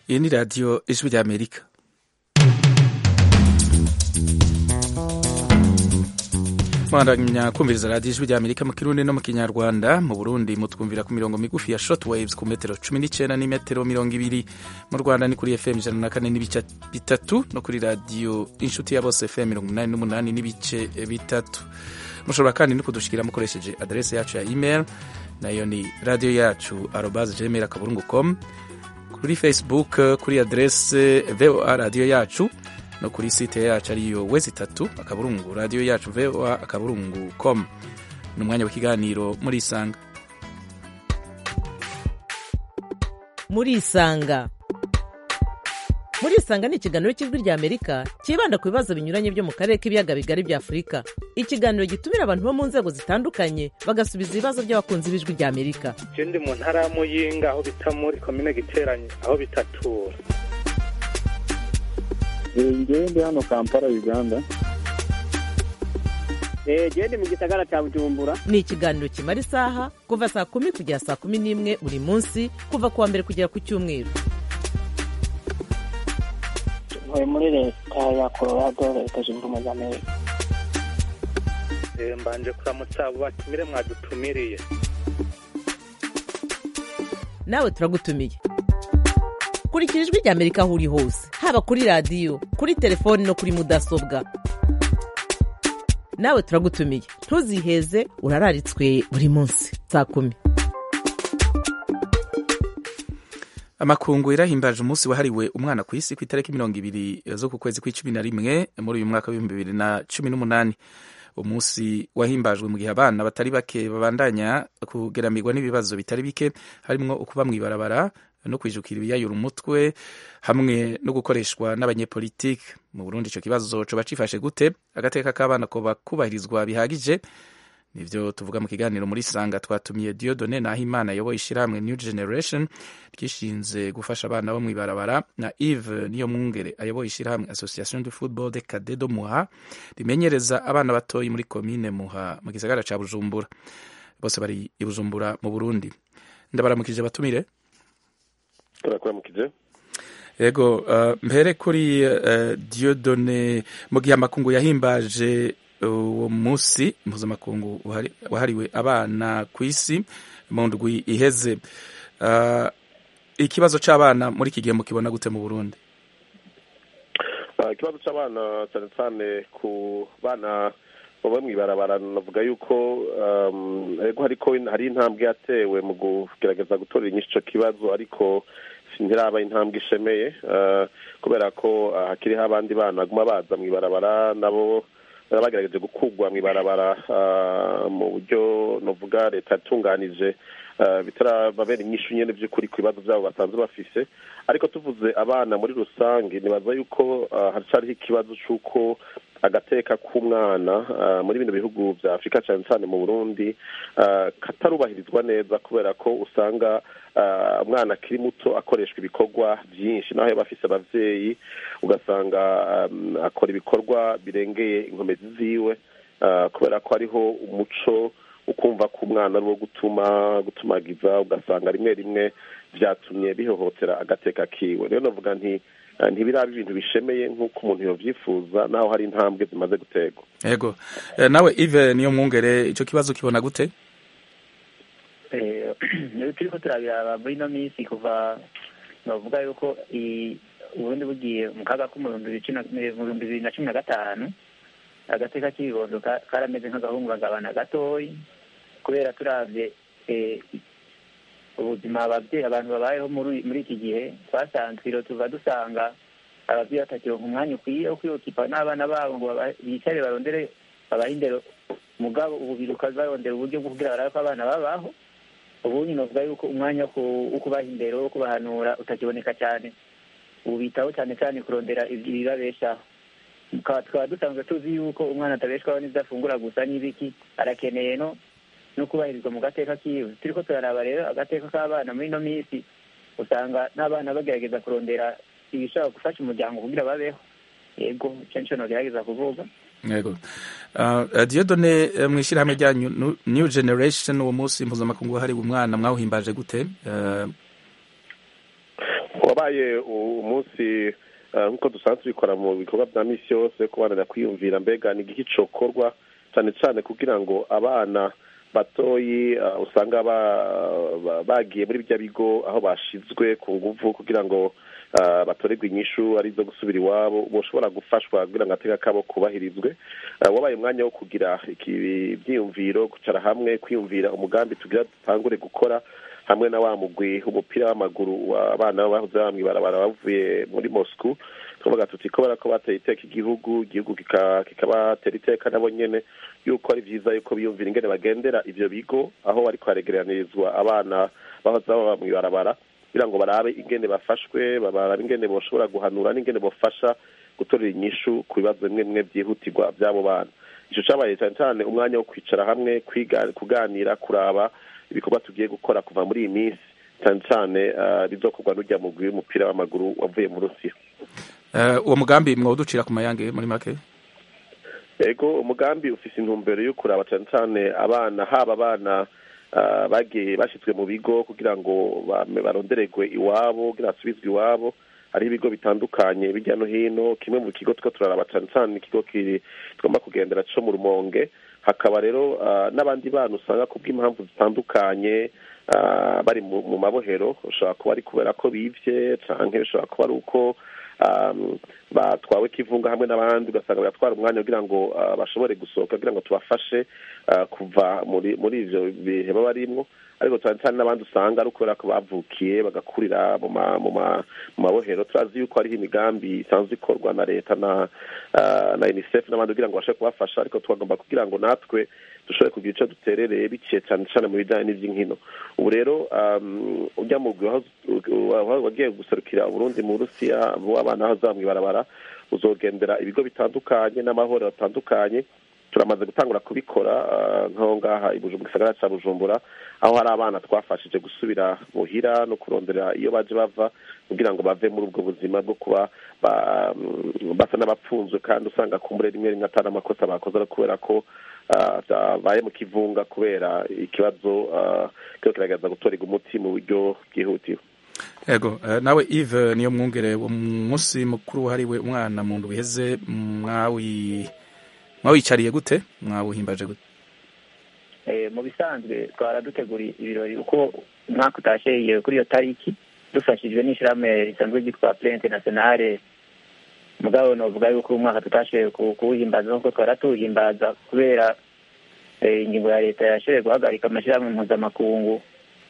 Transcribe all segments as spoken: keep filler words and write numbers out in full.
Iyi ni radiyo ijwi ry'Amerika. Mwandanya kumviriza radiyo ijwi ry'Amerika mu Kirundi no mu Kinyarwanda. Mu Burundi mutwumvira ku mirongo migufi ya shortwaves ku metero cumi n'icenda n'imetero mirongo ibiri. Mu Rwanda ni kuri F M ijana na kane n'ibice bitatu no kuri radiyo Inshuti ya Bose F M mirongo umunani n'umunani n'ibice bitatu. Mushobora kandi no kudushikira mukoresheje adresse yacu ya email, nayo ni radio yacu arobase gmail akaburungu com, kuri Facebook kuri adresse V O A radio yacu, no kuri site yacu ariyo wezi tatu akaburungu radio yacu V O A akaburungu com. Numwanya w'ikiganiro muri Isanga. Muri Isanga. Muri Isanga ni ikiganiro cy'ijwi ry'Amerika kibanda ku bibazo binyuranye byo mu karere k'ibiyaga bigari bya Afurika. Ikiganiro gitumira abantu bo mu nzego zitandukanye bagasubiza ibibazo by'abakunzi b'ijwi ry'Amerika. Je ndi mu ntara ya Muyinga aho bita muri commune Giteranye aho bitatura. Ngewe ndi hano Kampala Uganda. Eh je ndi mu gisagara cya Bujumbura. Ni ikiganiro kimara isaha kuva saa kumi kugera saa kumi n'imwe buri munsi kuva kuwa mbere kugera ku Cyumweru. Ntuye muri leta ya Colorado, leta zunze ubumwe za Amerika. Eh mbanje kuramutsa abo batumire mwadutumiriye. Nawe turagutumiye. Kurikira ijwi ry'Amerika aho uri hose, haba kuri radiyo, kuri telefoni no kuri mudasobwa. Nawe turagutumiye. Ntuziheze, urararitswe buri munsi saa kumi. Amakungu irahimbaje umunsi wahariwe umwana ku isi ku itariki mirongo ibiri zo ku kwezi kw'icumi na rimwe muri uyu mwaka w'ibihumbi bibiri na cumi n'umunani. Umunsi wahimbajwe mu gihe abana batari bake babandanya kugeramirwa n'ibibazo bitari bike, harimwo ukuba mw'ibarabara no kwijukira ibiyayura umutwe hamwe no gukoreshwa n'abanyepolitike. Mu Burundi ico kibazo coba cifashe gute? Agateka k'abana ko bakubahirizwa bihagije? Nivyo tuvuga mu kiganiro muri Isanga. Twatumiye Dieudonné Nahimana yoboye ishirahamwe New Generation ryishinze gufasha abana bo mw'ibarabara, na Yves Niyomwungere ayoboye ishirahamwe Association de Football de Cadets de Muha rimenyereza abana batoyi muri commune Muha mu gisagara ca Bujumbura. Bose bari i Bujumbura mu Burundi. Ndabaramukije batumire. Turakuramukije. Yego, uh, mpere kuri uh, Dieudonné, mu gihe amakungu yahimbaje uwo munsi mpuzamakungu wahariwe abana ku isi mu ndwi iheze, uh, ikibazo c'abana muri iki gihe mukibona gute mu Burundi? Uh, ikibazo c'abana cyane cyane ku bana baba mw'ibarabara, navuga yuko um, ego hariko hari intambwe yatewe mu kugerageza gutorera inyishu ico kibazo, ariko ntiraba intambwe ishemeye, uh, kubera ko uh, hakiriho abandi bana baguma baza mw'ibarabara nabo bagerageje gukugwa mw'ibarabara uh, mu buryo novuga leta yatunganije uh, bitarababera inyishu nyene vy'ukuri ku bibazo vyabo basanzwe bafise. Ariko tuvuze abana muri rusange, nibaza yuko uh, haracariho ikibazo c'uko agateka k'umwana uh, muri bino bihugu vya Afrika cyane cyane mu Burundi uh, katarubahirizwa neza, kubera ko usanga uh, umwana akiri muto akoreshwa ibikorwa byinshi, naho bafise abavyeyi ugasanga um, akora ibikorwa birengeye inkomezi ziwe, uh, kubera ko hariho umuco ukumva ko umwana ari wo gutuma gutumagiza, ugasanga rimwe rimwe vyatumye bihohotera agateka kiwe. Rero navuga nti ntibiraba ibintu bishemeye nk'uko umuntu yovyifuza, naho hari intambwe zimaze gutegwa. Yego, e, nawe Yves Niyomwungere ico kibazo kibona gute? Eh turiko turabiraba muri no minsi kuva bavuga yuko ubundi bugiye mu kaga ku bihumbi bibiri na cumi na gatanu, agateka k'ibibondo karameze nk'agahungabana gatoyi, kubera turavye eh ubuzima abavyeyi abantu babayeho muri iki gihe twasanzwe tuva dusanga abavyeyi batakironka umwanya ukwiye wo kwiyokipa n'abana babo ngo bicare barondere abahindero, mugabo ubu biruka barondera uburyo bwo kugira barabe ko abana babaho. Ubu nyine novuga yuko umwanya wo kubaha indero wo kubahanura utakiboneka cyane, ubu bitaho cyane cyane kurondera ibibabeshaho. Tukaba dusanzwe tuzi yuko umwana atabeshwaho n'ivyo afungura gusa n'ibiki, arakeneye no no kubahirizwa mu gateka kiwe. Turiko turaraba rero agateka k'abana muri no minsi, usanga n'abana bagerageza kurondera ibishobora gufasha umuryango kugira babeho. Yego, cenco no gerageza kuvuga. Yego. Uh, Dieudonné, mwishirahamwe rya New Generation uwo munsi mpuzamakungu wahariwe umwana mwawuhimbaje gute? Uh, wabaye umunsi nk'uko dusanzwe tubikora mu bikorwa bya misi yose kubanira kwiyumvira mbega ni igihe cokorwa cyane cyane kugira ngo abana batoyi usanga bagiye muri bya bigo aho bashizwe ku nguvu kugira ngo batorerwe inyishu arizo gusubira iwabo boshobora gufashwa kugira ngo ateka kabo kubahirizwe. Wabaye umwanya wo kugira ibyiyumviro gucara hamwe kwiyumvira umugambi tugira dutangure gukora hamwe na wa mugwi umupira w'amaguru abana bahoze bamwibarabara bavuye muri Moscow tuvuga tuti ko barako bateye iteka igihugu igihugu kikabatera iteka nabo nyene yuko ari vyiza yuko biyumvira ingene bagendera ivyo bigo aho bari kwaregeranirizwa abana bahoze bamwibarabara kugira ngo barabe ingene bafashwe barabe ingene boshobora guhanura n'ingene bofasha gutorera inyishu ku bibazo bimwe bimwe byihutirwa by'abo bana. Ico cabaye cyane cyane umwanya wo kwicara hamwe kwiga kuganira kuraba ibikorwa tugiye gukora kuva muri iyi minsi cyane cyane bizokorwa n'ujya mu w'umupira w'amaguru wavuye mu Rusiya. Uwo mugambi mwawuducira ku mayange muri make? Ego umugambi ufise intumbero yo kuraba cyane cyane abana haba abana bagiye bashyizwe mu bigo kugira ngo baronderegwe iwabo kugira basubizwe iwabo. Hari ibigo bitandukanye bijya no hino, kimwe mu kigo two turaraba cyane cyane ikigo kiri tugomba kugendera cyo mu Rumonge. Hakaba rero n'abandi bana usanga kubw'impamvu zitandukanye bari mu mabohero ushobora kuba ari kubera ko bivye canke ushobora kuba ari uko batwawe kivunga hamwe n'abandi ugasanga batwara umwanya kugira ngo bashobore gusohoka kugira ngo tubafashe kuva muri muri ivyo bihe baba barimwo. Ariko cyane cyane n'abandi usanga ari kubera ko bavukiye bagakurira mu mabohero. Turazi yuko hariho imigambi isanzwe ikorwa na leta na na UNICEF n'abandi kugira ngo bashe kubafasha, ariko twagomba kugira ngo natwe dushobore kugira icyo duterereye biciye cyane cyane mu bijyanye n'ivy'inkino. Ubu rero ujya mu wagiye guserukira Burundi mu Rusiya abana aho zamwibarabara uzogendera ibigo bitandukanye n'amahoro atandukanye. Turamaze gutangura kubikora nko ngaha ibujumbura gisagara ca Bujumbura aho hari abana twafashije gusubira muhira no kurondera iyo baje bava kugira ngo bave muri ubwo buzima bwo kuba basa n'abapfunzwe kandi usanga kumbure rimwe rimwe atari amakosa bakoze kubera ko baye mu kivunga kubera ikibazo cyo kiragaza gutorega umuti mu buryo bwihutiwe. Ego nawe Yves niyo mwungere wo munsi mukuru hariwe umwana mu ndwi heze mwawi mwawicariye gute mwawuhimbaje gute? Eh mu bisanzwe twaraduteguriye ibirori uko umwaka utasheye kuri iyo tariki dufashijwe n'ishyirahamwe risanzwe ryitwa Plan International. Mugabo novuga yuko umwaka tutasheye kuwuhimbaza nkuko twaratuhimbaza kubera ingingo ya leta yashoboye guhagarika amashyirahamwe mpuzamakungu.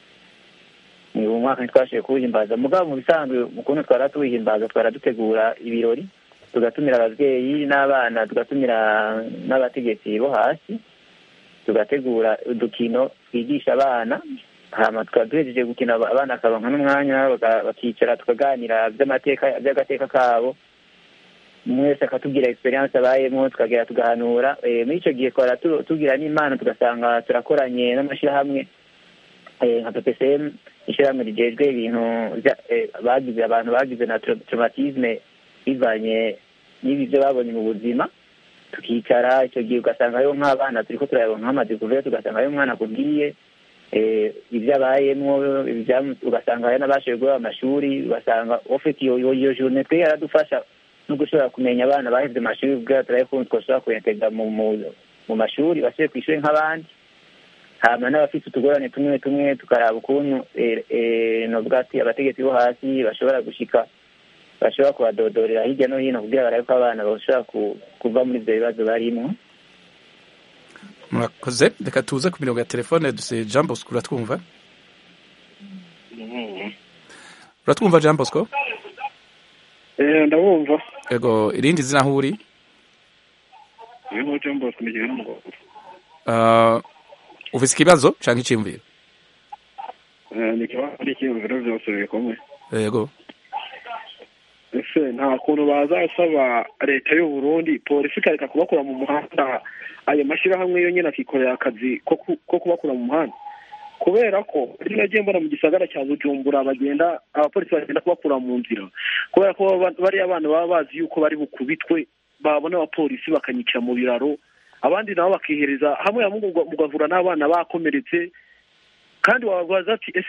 Ni umwaka twasheye kuwuhimbaza mugabo mu bisanzwe ukuntu twaratuhimbaza twaradutegura ibirori tugatumira abavyeyi n'abana tugatumira n'abategetsi bo hasi tugategura udukino twigisha abana hama tukaduhejeje gukina abana akabanka n'umwanya bakicara tukaganira by'amateka by'agateka kabo mwese akatubwira experience abayemo tukagira tugahanura muri ico gihe twara tugira n'Imana tugasanga turakoranye n'amashirahamwe nka P P C M ishirahamwe rijejwe ibintu bagize abantu bagize na traumatisme bivanye n'ibi byo babonye mu buzima tukicara icyo gihe ugasanga ayo nk'abana turiko turayabona nk'amaze kuvuga tugasanga ayo mwana akubwiye ibyo abayemwo ugasanga ayo n'abashoboye guha amashuri ugasanga ufite iyo iyo journée twe yaradufasha no gushobora kumenya abana baheze amashuri ubwa turayikunze twashobora kuyentegra mu mu mashuri bashoboye kwishuri nk'abandi hama n'abafite utugorane tumwe tumwe tukaraba ukuntu novuga ati abategetsi bo hasi bashobora gushika bashobora kubadodorera hirya no hino kugira barabe ko abana bashobora kuva muri ibyo bibazo barimo. Murakoze. Reka tuze ku mirongo ya telefone duse Jean Bosco uratwumva? Uratwumva Jean Bosco? Eh ndabumva. Ego irindi zina aho uri? Yego Jean Bosco ni gihano ngo. Ah ufise ikibazo canke iciyumviro? Eh ni kibazo cy'iciyumviro byose bikomeye. Yego. Ese nta kuntu bazasaba leta y'u Burundi polisi kareka kubakura mu muhanda ayo mashirahamwe yo nyene akikorera akazi ko kubakura mu muhanda kubera ko rinagiye mbona mu gisagara cya Bujumbura bagenda abapolisi bagenda kubakura mu nzira kubera ko bari abana baba bazi yuko bari bukubitwe babona abapolisi bakanyikira mu biraro abandi nabo bakihereza hamwe mugavura n'abana bakomeretse kandi wabaza ati ese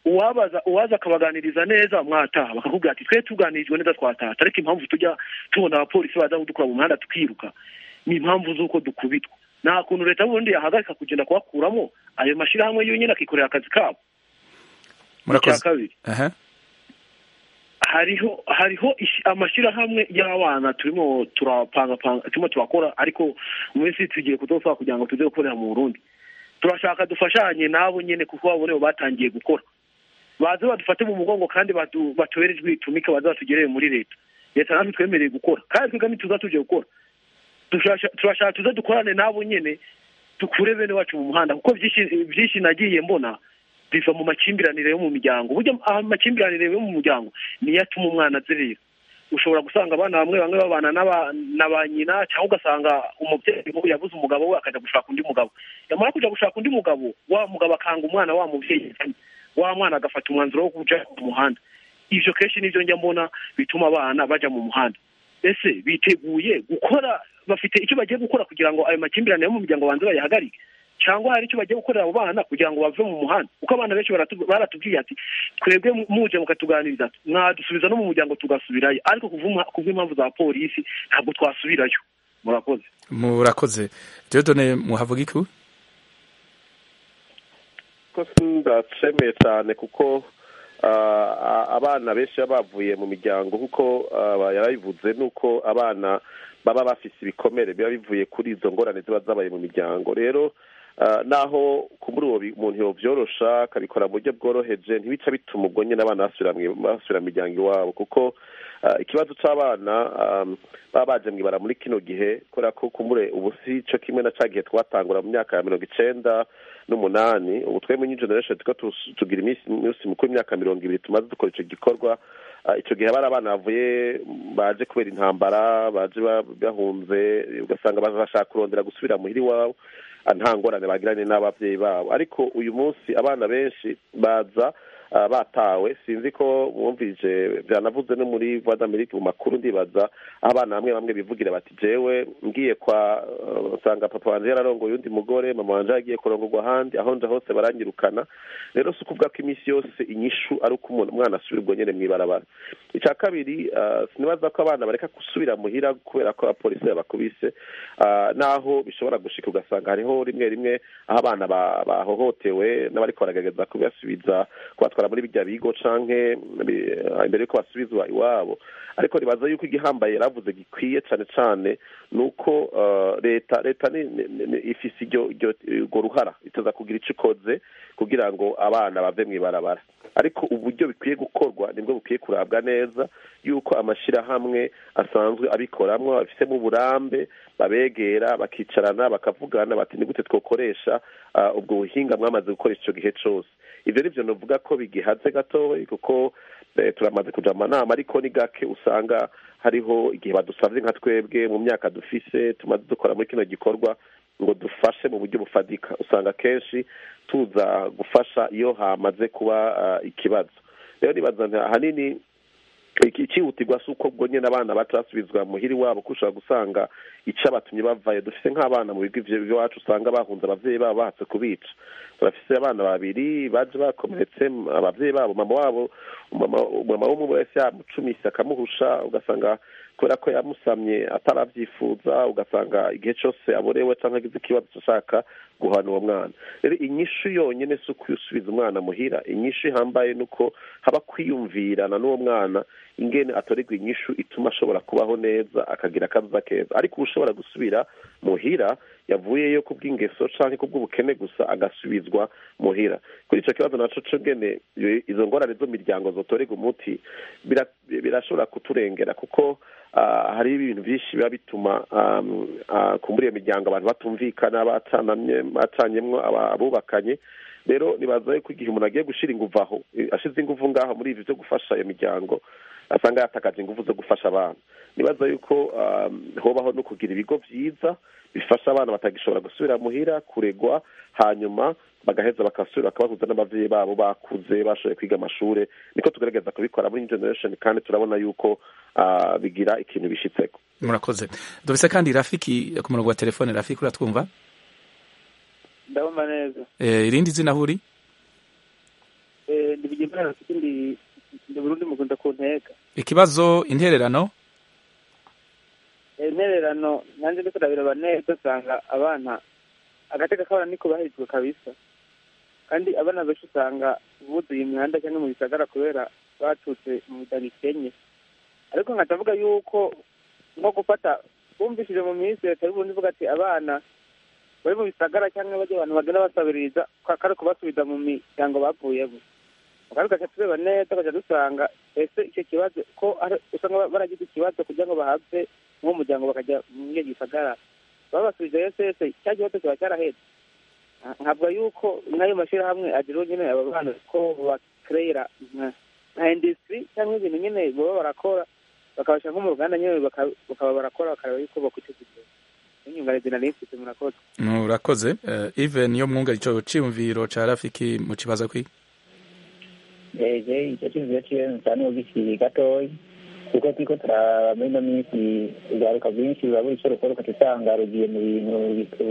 uwabaza uwaza akabaganiriza neza mwataha bakakubwira ati twe tuganirijwe neza twataha ariko impamvu tujya tubona abapolisi baza kudukura mu muhanda tukiruka ni impamvu z'uko dukubitwa nta kuntu leta y'uburundi yahagarika kugenda kubakuramo ayo mashyirahamwe yonyine akikorera akazi kabo. murakoze aha hariho hariho amashyirahamwe y'abana turimo turapanga panga turimo turakora ariko mu minsi tugiye kudofa kugira ngo tuze gukorera mu Burundi turashaka dufashanye nabo nyene kuko babone batangiye gukora baze badufate mu mugongo kandi batuberejwe itumika baza batugereye muri leta leta natwe twemereye gukora kandi twigami tuza tuje gukora turashaka tuze dukorane nabo nyene dukure bene wacu mu muhanda kuko byinshi byinshi nagiye mbona biva mu makimbiranire yo mu miryango buryo amakimbirane yo mu muryango ni yatuma umwana azerera ushobora gusanga abana bamwe bamwe babana n'abanyina cyangwa ugasanga umubyeyi yabuze umugabo we akaja gushaka undi mugabo yamara kuja gushaka undi mugabo wa mugabo akanga umwana wa muvyeyi wa mwana agafata umwanzuro wo kuja mu muhanda ivyo kenshi nivyo njya mbona bituma abana baja mu muhanda ese biteguye gukora bafite icyo bagiye gukora kugira ngo ayo makimbirane yo mu miryango banze bayahagarike cyangwa hari icyo bagiye gukorera abo bana kugira ngo bave mu muhanda kuko abana benshi baratubwiye ati twebwe muje mukatuganiriza mwadusubiza no mu muryango tugasubirayo ariko kuva impamvu za polisi ntabwo twasubirayo. Murakoze murakoze Dieudonné muhavuga iki ko ndacemeye cyane kuko abana benshi bavuye mu miryango kuko yarabivuze nuko abana baba bafise ibikomere biba bivuye kuri izo ngorane ziba zabaye mu miryango rero naho kumuri uwo umuntu yovyorosha akabikora mu buryo bworoheje ntibica bituma ubwo nyene abana basubira mu miryango iwabo kuko ikibazo c'abana baba baje mwibara muri kino gihe kubera ko kumure ubu si co kimwe na ca gihe twatangura mu myaka ya mirongo icenda n'umunani ubu twemwe new generation tuko tugira iminsi mukuru imyaka mirongo ibiri tumaze dukora ico gikorwa ico gihe bari abana bavuye baje kubera intambara baje bahunze ugasanga bashaka kurondera gusubira muhiri wabo nta ngorane bagiranye n'abavyeyi babo ariko uyu munsi abana benshi baza batawe sinzi ko mwumvije byanavuze no muri Voix d'Amérique mu makuru ndibaza abana bamwe bamwe bivugira bati jewe ngiye kwa usanga papa wanje yararongoye undi mugore mama wanje yagiye kurongorwa handi aho nje hose baranyirukana rero si kuvuga ko imisi yose inyishu ari uko umwana asubirwa nyene mwibarabara. Icya kabiri sinibaza ko abana bareka gusubira muhira kubera ko abapolisi bakubise naho bishobora gushika ugasanga hariho rimwe rimwe aho abana bahohotewe n'abariko baragerageza kubasubiza kubatwara muri bijya bigo canke imbere yuko basubizwa iwabo ariko ribaza yuko igihambaye yaravuze gikwiye cyane cyane nuko leta leta ifise iryo iryo ruhara itaza kugira ico ikoze kugira ngo abana bave mwibarabara ariko uburyo bikwiye gukorwa nibwo bukwiye kurabwa neza yuko amashirahamwe asanzwe abikoramwo abifisemo uburambe babegera bakicarana bakavugana bati ni gute twokoresha ubwo buhinga mwamaze gukoresha ico gihe cose. Ivyo nivyo novuga ko bigihaze gatoyi kuko turamaze kuja amanama ariko ni gake usanga hariho igihe badusavye nka twebwe mu myaka dufise tumaze dukora muri kino gikorwa ngo dufashe mu buryo bufadika usanga kenshi tuza gufasha iyo hamaze kuba uh, ikibazo. Rero nibaza hanini iki cihutirwa suko bwo nyene abana batasubizwa muhiri wabo kushaka gusanga ica batumye bavaye dufise nk'abana mu bigo ivyo wacu usanga bahunze abavyeyi babo bahatse kubica turafise abana babiri baje bakomeretse abavyeyi babo mama wabo mama w'umwe wese yamucumise akamuhusha ugasanga kubera ko yamusamye ataravyifuza ugasanga igihe cyose aborewe canke agize ikibazo ashaka guhana uwo mwana. Rero inyishu yonyene si ukuyusubiza umwana muhira inyishu ihambaye nuko haba kwiyumvirana n'uwo mwana ingene atorerwa inyishu ituma ashobora kubaho neza akagira akaza keza ariko ushobora gusubira muhira yavuyeyo kubw'ingeso canke kubw'ubukene gusa agasubizwa muhira. Kuri ico kibazo naco congene izo ngorane zo miryango zotorerwa umuti birashobora kuturengera kuko Uh, hari ibintu byinshi biba bituma um, uh, kumbura iyo miryango abantu batumvikana batanamye batanyemwo abubakanye. Rero nibaza yuko igihe umuntu agiye gushira inguvu aho ashize inguvu ngaho muri ivyo byo gufasha iyo miryango asanga yatakaje inguvu zo gufasha abana. Nibaza yuko um, hobaho no kugira ibigo vyiza bifasha abana batagishobora gusubira muhira kuregwa hanyuma bagaheza bakasubira bakabahuza n'abavyeyi babo bakuze bashoboye kwiga amashure niko tugerageza kubikora muri generation kandi turabona yuko uh, bigira ikintu bishitseko. Murakoze. Dufise kandi Rafiki ku murongo wa telefone. Rafiki uratwumva? Ndabumva neza. Eh irindi zina huri? ndibigimana rafiki ndi ndi Burundi mukunda kuntega ikibazo intererano intererano nanjye ndiko ndabiraba neza usanga abana agateka k'abana niko bahirijwe kabisa kandi abana benshi usanga buzuye imihanda cyangwa mu bisagara kubera batutse mu miryango ikenye ariko nkatavuga yuko nko gufata bumvishije mu minsi leta y'uburundi ivuga ati abana bari mu bisagara cyangwa bajya abantu bagenda basabiriza kari kubasubiza mu miryango bavuyemo kandi tugaca tureba neza tugaca dusanga ese icyo kibazo ko usanga baragize ikibazo kugira ngo bahave nk'umuryango bakajya mu iyo gisagara babasubije ese ese cya kibazo kiba cyarahetse nkavuga yuko n'ayo mashyirahamwe agira nyine aba bana ko bakerera nka industry cyangwa ibintu nyine baba barakora bakabasha nko mu ruganda nyine bakaba barakora bakareba yuko bakwiteza imbere inyunganizi nari mfite murakoze murakoze even iyo mwunga ico ciyumviro ca rafiki mu kibazo kwi eje icyo cyumviro ciwe nsani ubishiri gatoyi kuko turiko turaba muri ino minsi ugaruka bwinshi urabura ico rukora ukatusanga rugiye mu bintu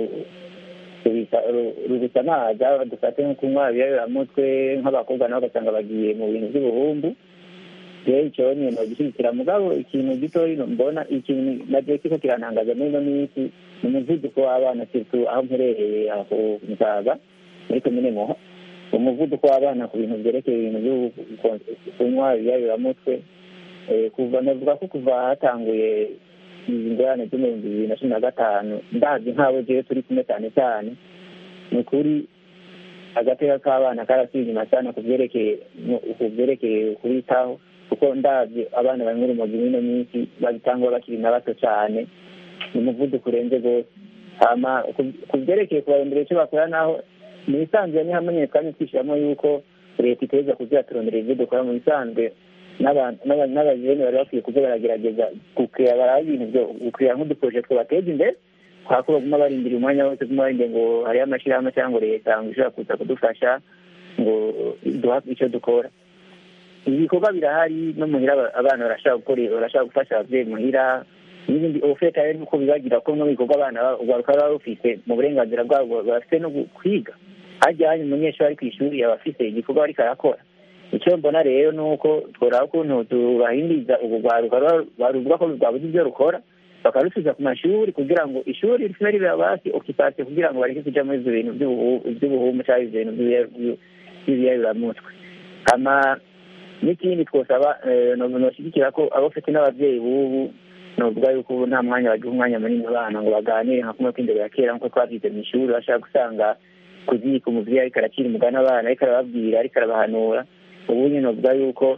rubisa amazi dufate nko kunywa ibiyabiramutwe nk'abakobwa nabo ugasanga bagiye mu bintu by'ubuhumbu rero icyo nyine nogishyigikira mugabo ikintu gitoyi mbona ikintu navyo kiko kirantangaza muri ino minsi ni umuvuduko w'abana surtout aho mperereye aho Musaga muri komine Muha umuvuduko w'abana ku bintu vyerekeye ibintu vyo kunywa ibiyabiramutwe kuva navuga ko kuva hatanguye ingorane zo mu bihumbi bibiri na cumi na gatanu ndazi nk'abo jewe turi kumwe cyane cyane ni ukuri agateka k'abana karasubiye inyuma cyane ku vyerekeye ku vyerekeye kubitaho kuko ndazi abana bari muri urumogi mw'ino minsi babitangwa bakiri na bato cyane ni umuvuduko urenze rwose hama ku vyerekeye kubarondera ico bakora naho mu bisanzwe ni hamenyekanye twishyiramo yuko leta iteza kugira turondera ivyo dukora mu bisanzwe n'abajene bari bakwiye kuza baragerageza gukira baraba ibintu byo gukira nk'uduproje twabateza imbere kwako baguma barindira umwanya wose guma barinde ngo hariho amashyirahamwe cyangwa leta ngo ishobora kuza kudufasha ngo duha icyo dukora ibikorwa birahari no muhira abana barashaka gukora barashaka gufasha abavyeyi muhira n'ibindi ofeta rero uko bibagira ko no bikorwa abana ugaruka baba bafise mu burenganzira bwabo bafite no kwiga hajyanye umunyeshuri ari kw'ishuri aba afise igikorwa ariko arakora icyo mbona rero ni uko tworaba ukuntu tubahimiriza urugwaruka baruvuga ko rwabuze ibyo rukora bakarusubiza ku mashuri kugira ngo ishuri rifime ribe basi okipasiyo kugira ngo bareke kuja muri ivyo bintu vy'ubuhumu canke ivyo bintu vy'ibiyabiramutwe hama n'ikindi twosaba noshyigikira ko abafite n'abavyeyi bubu novuga yuko ubu nta mwanya bagiha umwanya munini abana ngo baganire nka kumwe kw'indero ya kera nkuko twavyize mw'ishuri bashaka gusanga kuzika umuvyeyi ariko arakira umugani abana ariko arababwira ariko arabahanura ubu nyine novuga yuko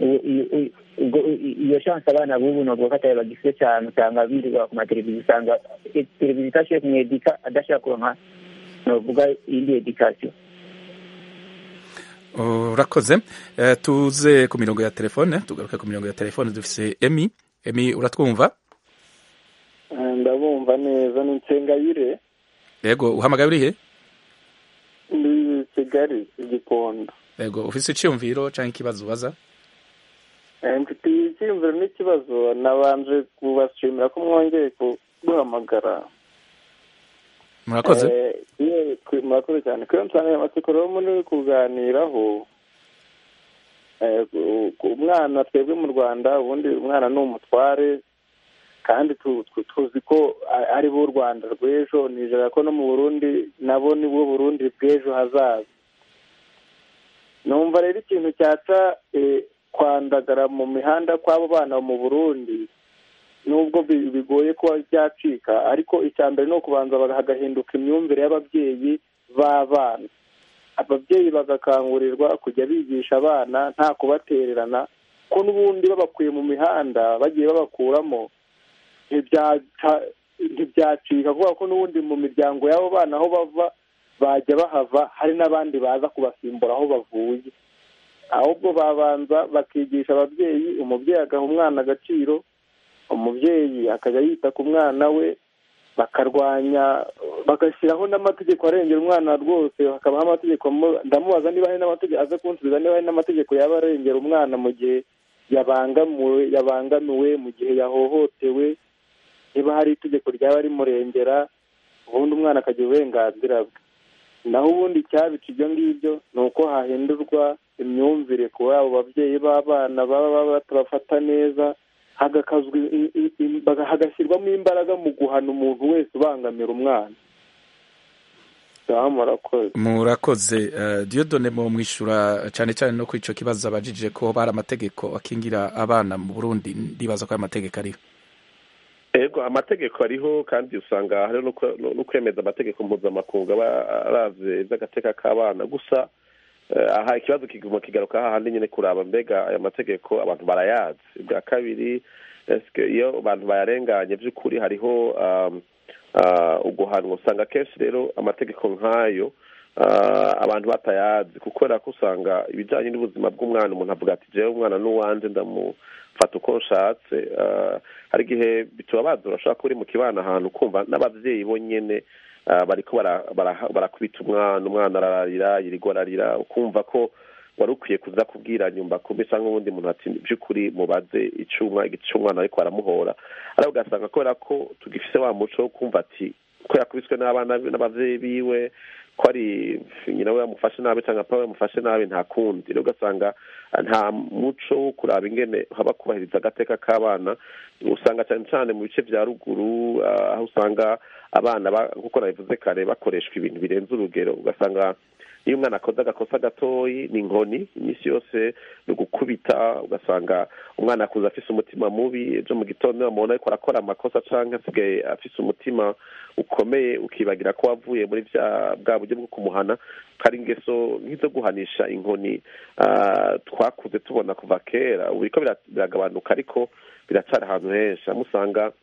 iyo chance abana bubu novuga ko atari bagifite cyane usanga birirwa ku mateleviziyo usanga televiziyo itashoboye kumwedika adashaka kuronka novuga indi edikasiyo urakoze tuze ku mirongo ya telefone tugaruke ku mirongo ya telefone dufise Emi Emi uratwumva ndabumva neza ni Nsengayire yego uhamagaye urihe ndi Kigali Gikondo yego ufise iciyumviro canke ikibazo ubaza mfite iciyumviro n'ikibazo nabanje kubashimira ko mwongeye kuduhamagara murakoze murakoze cyane kuyo nsanganyamatsiko rero muri kuganiraho umwana twebwe mu Rwanda ubundi umwana ni umutware kandi tuzi ko ari bo u Rwanda rw'ejo nijera ko no mu Burundi nabo ni bo Burundi bw'ejo hazaza numva rero ikintu cyaca kwandagara mu mihanda kw'abo bana mu Burundi nubwo bigoye kuba byacika ariko icya mbere ni ukubanza hagahinduka imyumvire y'ababyeyi b'abana ababyeyi bagakangurirwa kujya bigisha abana nta kubatererana ko n'ubundi babakuye mu mihanda bagiye babakuramo ntibyacika kubera ko n'ubundi mu miryango y'abo bana aho bava bajya bahava hari n'abandi baza kubasimbura aho bavuye ahubwo babanza bakigisha ababyeyi umubyeyi agaha umwana agaciro umubyeyi akajya yita ku mwana we bakarwanya bagashyiraho n'amategeko arengera umwana rwose hakabaho amategeko ndamubaza niba hari n'amategeko aza kunsubiza niba hari n'amategeko yaba arengera umwana mu gihe yabangamiwe yabangamiwe mu gihe yahohotewe niba hari itegeko ryaba rimurengera ubundi umwana akagira uburenganzira bwe naho ubundi icyabica ibyo ngibyo ni uko hahindurwa imyumvire kuri abo babyeyi b'abana baba batabafata neza, hagashyirwamo imbaraga mu guhana umuntu wese ubangamira umwana. murakoze. Dieudonne mu mwishyura cyane cyane no kuri icyo kibazo abajije ko hari amategeko akingira abana mu Burundi, ndibaza ko ayo mategeko ariho. Ego amategeko ariho, kandi usanga hari no kwemeza amategeko mpuzamakungu aba aravye ivy'agateka k'abana. Gusa aha ikibazo kiguma kigaruka hahandi nyine kuraba mbega aya mategeko abantu barayazi. Bwa kabiri iyo abantu bayarenganye by'ukuri hariho uguhanwa. Usanga kenshi rero amategeko nk'ayo abantu batayazi, kuko rero usanga ibijyanye n'ubuzima bw'umwana umuntu avuga ati jewe umwana n'uwanje ndamufata uko nshatse. Hari igihe bitubabaza, urashobora kuba uri mu kibana ahantu ukumva n'ababyeyi bo nyene bariko barakubita umwana, umwana ararira yirirwa ararira, ukumva ko wari ukwiye kuza kubwira nyumba kumbe cyangwa ubundi muntu ati by'ukuri mubaze icuma igicumwana ariko aramuhora. Ariko ugasanga kubera ko tugifise wa muco wo kumva ati ko yakubiswe n'abana n'abavyeyi biwe ko ari nyina we yamufashe nabi cyangwa papa yamufashe nabi nta kundi. Rero ugasanga nta muco wo kuraba ingene haba kubahiriza agateka k'abana. Usanga cyane cyane mu bice vya ruguru aho usanga abana nkuko nabivuze kare bakoreshwa ibintu birenze urugero. Ugasanga iyo umwana akoze agakosa gatoyi ni inkoni iminsi yose no gukubita. Ugasanga umwana akuze afise umutima mubi, ejo mu gitondo bamubona ariko arakora amakosa canke asigaye afise umutima ukomeye, ukibagira ko wavuye muri vya bwa buryo bwo kumuhana. Hari ingeso nk'izo guhanisha inkoni twakuze tubona kuva kera, ubu biriko biragabanuka ariko biracari ahantu henshi. Amusanga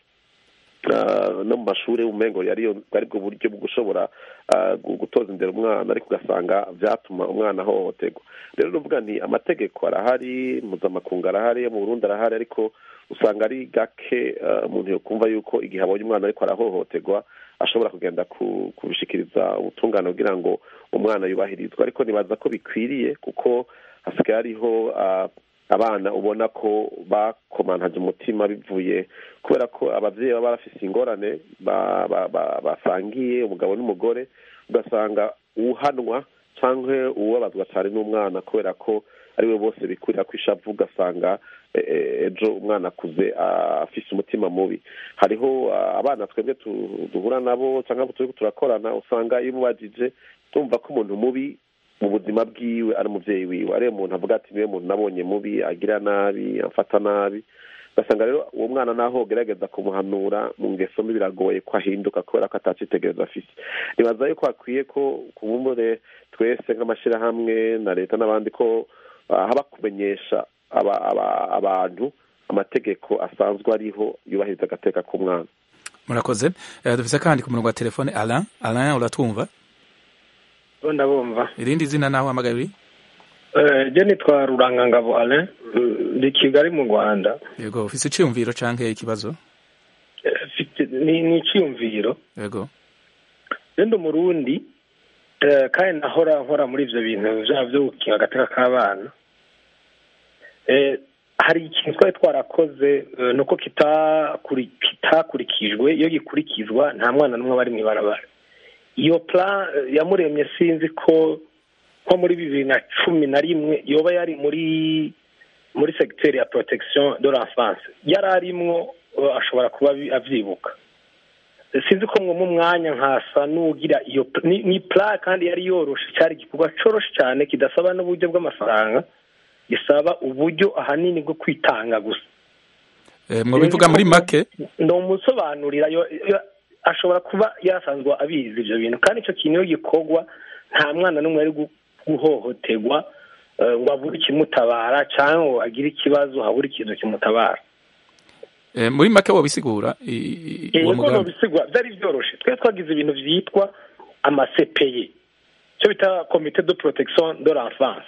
no mu mashuri umengo yari bwo buryo bwo gushobora gutoza imbere umwana, ariko ugasanga vyatuma umwana ahohoterwa. Rero nuvuga nti amategeko arahari, mpuzamakungu arahari, mu Burundi arahari, ariko usanga ari gake umuntu yokumva yuko igihe abonye umwana ariko arahohoterwa ashobora kugenda kubishikiriza ubutungane kugira ngo umwana yubahirizwe. Ariko nibaza ko bikwiriye, kuko hasigaye hariho abana ubona ko bakomantaje umutima bivuye kubera ko abavyeyi baba barafise ingorane basangiye umugabo n'umugore. Ugasanga uhanwa canke uwabazwa cyane n'umwana kubera ko ariwe bose bikurira kwishavu. Ugasanga ejo umwana akuze afise umutima mubi. Hariho abana twebwe duhura nabo cyangwa turi turakorana, usanga iyo mubajije tumva ko umuntu mubi mu buzima bwiwe ari umuvyeyi wiwe, ari umuntu avuga ati niwe muntu nabonye mubi, agira nabi, amfata nabi. Ugasanga rero uwo mwana naho gerageza kumuhanura mu ngeso mbi biragoye ko ahinduka kubera ko atacitegereza afise. Nibaza yuko hakwiye ko kubumbure twese nk'amashirahamwe na leta n'abandi ko haba kumenyesha abantu amategeko asanzwe ariho yubahiriza agateka k'umwana. Murakoze. Dufise kandi ku murongo wa telefone Alain. Alain, uratwumva? Ndabumva. Irindi zina naho hamagaye uri? Eh, je nitwa Rurangangabo Alain, ndi Kigali mu Rwanda. Yego, ufise iciyumviro canke ikibazo? Ni ni iciyumviro. Yego. Ndo mu Burundi eh kandi nahora nkora muri ivyo bintu vyo gukinga agateka k'abana. Eh hari ikintu twari twarakoze nuko kitakuri kitakurikijwe, iyo gikurikizwa nta mwana n'umwe bari mu ibarabara. Iyo plan yamuremye sinzi ko nko muri bibiri na cumi na rimwe yoba yari muri muri secteur ya protection de l'enfance, yararimwo ashobora kuba avyibuka. Sinzi ko mwo mu mwanya nkasa nugira iyo ni, ni plan kandi yari yoroshe, cyari gikorwa coroshe cyane kidasaba n'uburyo bw'amafaranga, gisaba uburyo ahanini bwo kwitanga gusa. Eh mwo bivuga muri make ndo musobanurira yo ashobora kuba yasanzwe abizi ivyo bintu, kandi ico kintu gikorwa nta mwana n'umwe ari guhohoterwa ngo abure ikimutabara cyangwa agire ikibazo habure ikintu kimutabara. Eh muri make wo bisigura uwo mugambi bisigura byari byoroshe. Twe twagize ibintu vyitwa ama C P E, cyo bita Comité de Protection de l'Enfance.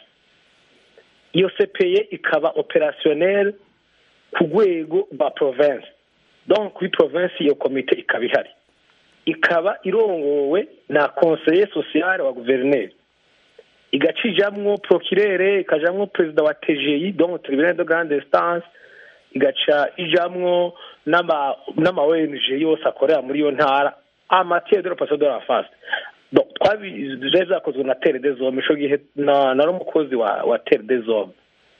Iyo C P E ikaba opérationnel ku rwego rwa province, donc kuri province iyo komite ikaba ihari, ikaba irongowe na conseiller social wa gouverneur, igacijamwo procureur, ikajamwo president wa T G I donc tribunal de grande instance, igaca ijamwo n'ama n'ama O N G yose akorera muri yo ntara en matière de protection de l'enfance. twabije zakozwe na tere de zome ico gihe nari umukozi wa wa tere de zome.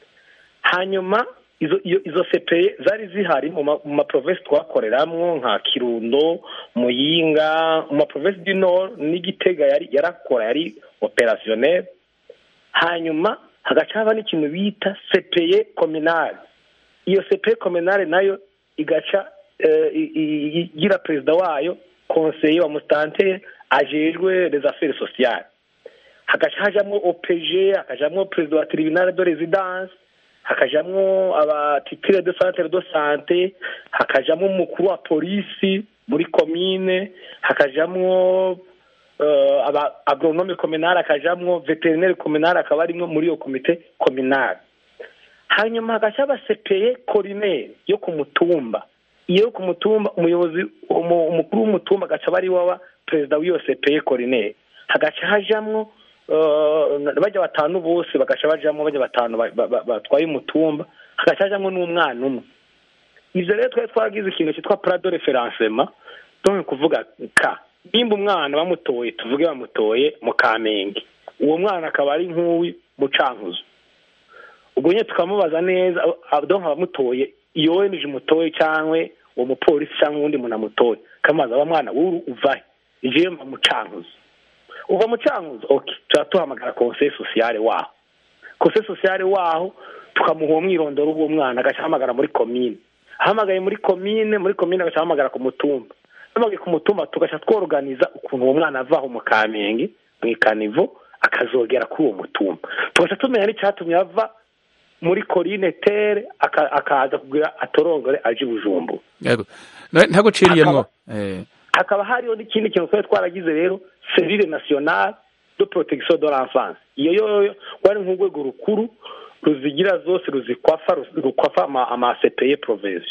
Hanyuma izo izo C P E zari zihari mu ma province twakoreramwo nka Kirundo, Muyinga, mu ma province du Nord n'Igitega yari yarakora yari opérationnel. Hanyuma hagaca haba n'ikintu bita C P E communale. Iyo C P E communale nayo igaca igira perezida wayo, conseiller wa mustanteri ajejwe les affaires sociales. Hagaca hajamwo O P G, hakajamwo perezida wa tribunal de résidence, hakajamwo abatitire de centre de santé, hakajamwo umukuru wa polisi muri commune, hakajamwo uh, aba agronome communal, hakajamwo vétérinaire communal, akaba arimwo muri yo comité communal. Hanyuma hagaca aba C P E coroner yo ku mutumba. Iyo ku mutumba umuyobozi umukuru w'umutumba agaca bari waba perezida w'iyo C P E coroner. Hagaca hajamwo bajya batanu bose bagaca bajamwo bajya batanu batwaye umutumba, hagaca hajamwo n'umwana umwe. Ivyo rero twari twagize ikintu cyitwa plan de référencement, donc kuvuga ka nimba umwana bamutoye tuvuge bamutoye mu Kamenge, uwo mwana akaba ari nk'uwi mu Cankuzo. Ubwo nye tukamubaza neza donc abamutoye iyo we nije mutoye cyangwe uwo mupolisi cyangwa undi muntu amutoye, kamaza wa mwana uru uvahe ije mu Cankuzo. Uva mu Cankuzo, okay, turatuhamagara conseil social waho. Conseil social waho tukamuha umwirondoro w'uwo mwana agahamagara muri commune. Ahamagaye muri commune, muri commune agahamagara ku mutumba. Hamagaye ku mutumba tugacha tworganiza ukuntu uwo mwana avaho mu Kamenge, mu Kanivo akazogera kuri uwo mutumba. Tugacha tumenya ni cyatumye ava muri Coline Terre akaza kugira atorongore aje Bujumbu. Yego. Ntago ciriyemwo. Eh. Hakaba hariho n'ikindi kintu twari twaragize rero Service National de Protection de l'Enfance. Iyo yo wari nk'urwego rukuru ruzigira zose ruzikwafa rukwafa ama, ama C P E provincial.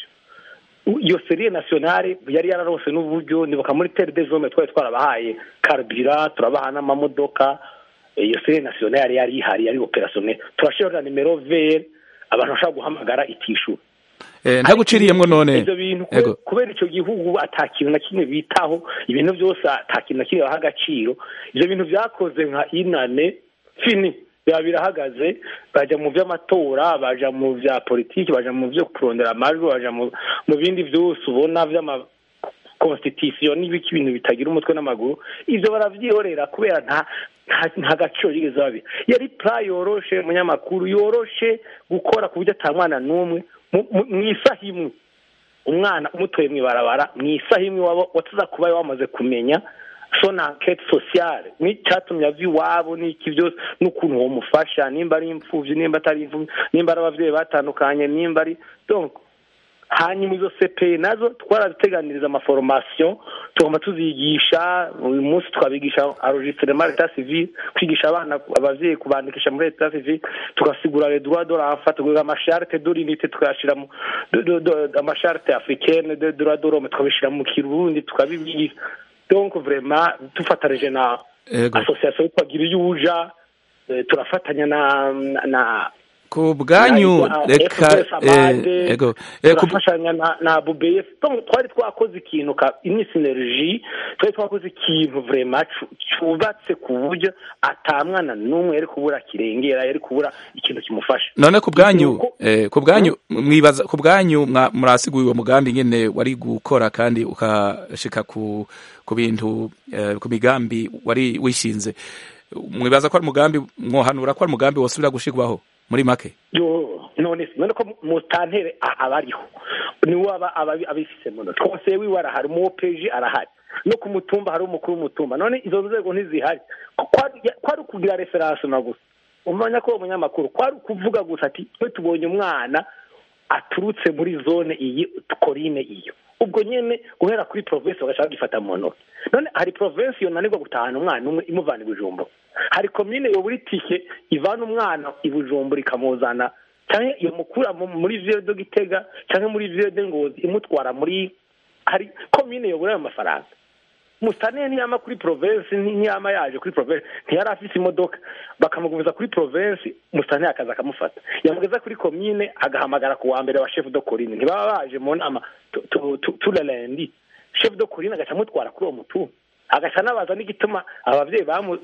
Iyo Service National yari yararose n'uburyo nibuka muri Terre des Hommes twari twarabahaye carburant, turabaha n'amamodoka. Iyo Service National yari ihari yari opérationnel. Turashira numero vert abantu bashaka guhamagara itishu. Eh ntaguciriyemwo none. Ivyo bintu kubera ico gihugu atakintu na kimwe bitaho, ibintu byose atakintu na kimwe bahagaciro. Ivyo bintu vyakoze nka inane fini birahagaze, baje mu vy'amatora, baje mu vya politiki, baje mu vyo kurondera amajwi, baje mu bindi byose ubona vy'ama constitution n'ibiki bintu bitagira umutwe n'amaguru. Ivyo baravyihorera kubera nta nta gaciro yigeze babi. Yari plan yoroshe munyamakuru yoroshe gukora ku buryo atamwana numwe mwisahimwe umwana umutoye mwibarabara mwisahimwe wabo watuza kuba wamaze kumenya son enquête sociale ni cyatumye avi wabo n'iki byose n'ukuntu wo mufasha nimba ari impfuvyi nimba atari impfuvyi nimba ari abavyeyi batandukanye nimba ari donc hanyuma izo C P E nazo twaraziteganiriza ama formation tugomba tuzigisha uyu munsi twabigisha enregistrement d'état civil, kwigisha abana abavyeyi kubandikisha muri état civil, tugasigura les droits de l'enfant, tugaga amacharte de l'unité, tukashira mu amacharte africaine de droits de l'homme tukabishira mu Kirundi tukabibigisha. Donc vraiment tufatarije na association twagira yuja turafatanya na na ku bwanyu reka ego kubafashanya na na B B F. Donc twari twakoze ikintu ka ini synergie, twari twakoze ikintu vraiment cyubatse ku buryo atamwana numwe yari kubura kirengera yari kubura ikintu kimufasha. None ku bwanyu eh ku bwanyu mwibaza ku bwanyu murasiguye uwo mugambi nyene wari gukora kandi ukashika ku ku bintu ku migambi wari wishinze, mwibaza ko ari mugambi mwohanura ko ari mugambi wosubira gushigwaho muri make? Yo none none ko mustantere abariho ni waba abifise muno twose wiwara hari mu O P G arahari no ku mutumba hari umukuru w'umutumba. None izo nzego ntizihari kwari kugira reference na gusa umanya ko umunyamakuru kwari kuvuga gusa ati twe tubonye umwana aturutse muri zone iyi Coline iyo, ubwo nyene guhera kuri province bagashaka gifata mu ntoki. None hari province yo nanirwa gutahana umwana umwe imuvana Bujumbura, hari commune yo buri tike ivana umwana ibujumbura ikamuzana cyane iyo mukura muri ville de Gitega cyane muri ville de Ngozi imutwara muri, hari commune yo buri amafaranga. Mustane ntiyama kuri province ntiyama yaje kuri province ntiyari afise imodoka bakamugumiza kuri province, Mustane akaza akamufata yamugeza kuri commune agahamagara ku wa mbere wa chef de Coline ntibaba baje mu nama tu le lundi chef de Coline agacamutwara kuri uwo mutumba. agaca anabaza n'igituma ababyeyi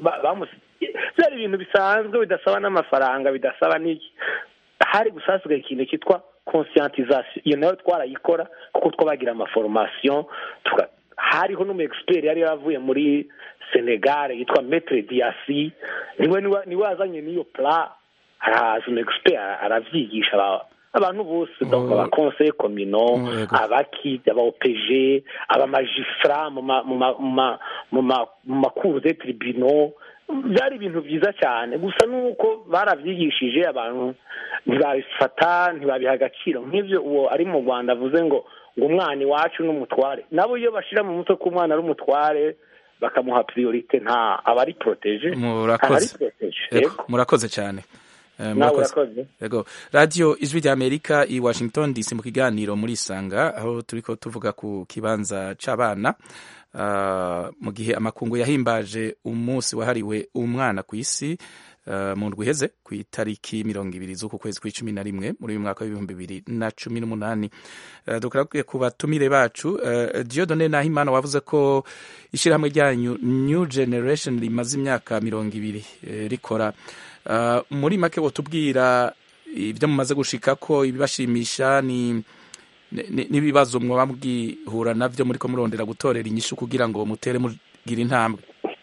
byari ibintu bisanzwe bidasaba n'amafaranga bidasaba n'iki. Hari gusa hasigaye ikintu cyitwa conscientisation, iyo nayo twarayikora kuko twabagira amaformation. Hariho n'umu expert yari yavuye muri Senegal yitwa Maître Diassi, niwe niwe wazanye n'iyo plan. Araza umu expert aravyigisha abantu bose, donc aba conseil communaux, abaki aba O P G, aba magistrat mu mu ma cour des tribunaux. Byari ibintu byiza cyane, gusa nuko baravyigishije abantu ntibabifata ntibabiha agaciro. Nk'ivyo uwo ari mu Rwanda avuze ngo ngo umwana iwacu n'umutware, nabo iyo bashira mu mutwe ko umwana ari umutware bakamuha priorite nta abari protege. Murakoze, murakoze cyane. Murakoze. Yego, Radio Ijwi rya Amerika i Washington D C mu kiganiro muri Isanga, aho turiko tuvuga ku kibanza c'abana uh, mu gihe amakungu yahimbaje umunsi wahariwe umwana ku isi uh, mu ndwi iheze ku itariki mirongo ibiri z'uku kwezi kw'icumi na rimwe muri uyu mwaka w'ibihumbi bibiri na cumi n'umunani. Uh, dukwiye ku batumire bacu uh, Dieudonné Nahimana wavuze ko ishirahamwe ryanyu New Generation rimaze imyaka mirongo ibiri uh, rikora. Uh, muri make wotubwira ibyo mumaze gushika ko ibibashimisha ni n'ibibazo mwoba mugihura navyo muriko murondera gutorera inyishu kugira ngo mutere mugira intambwe.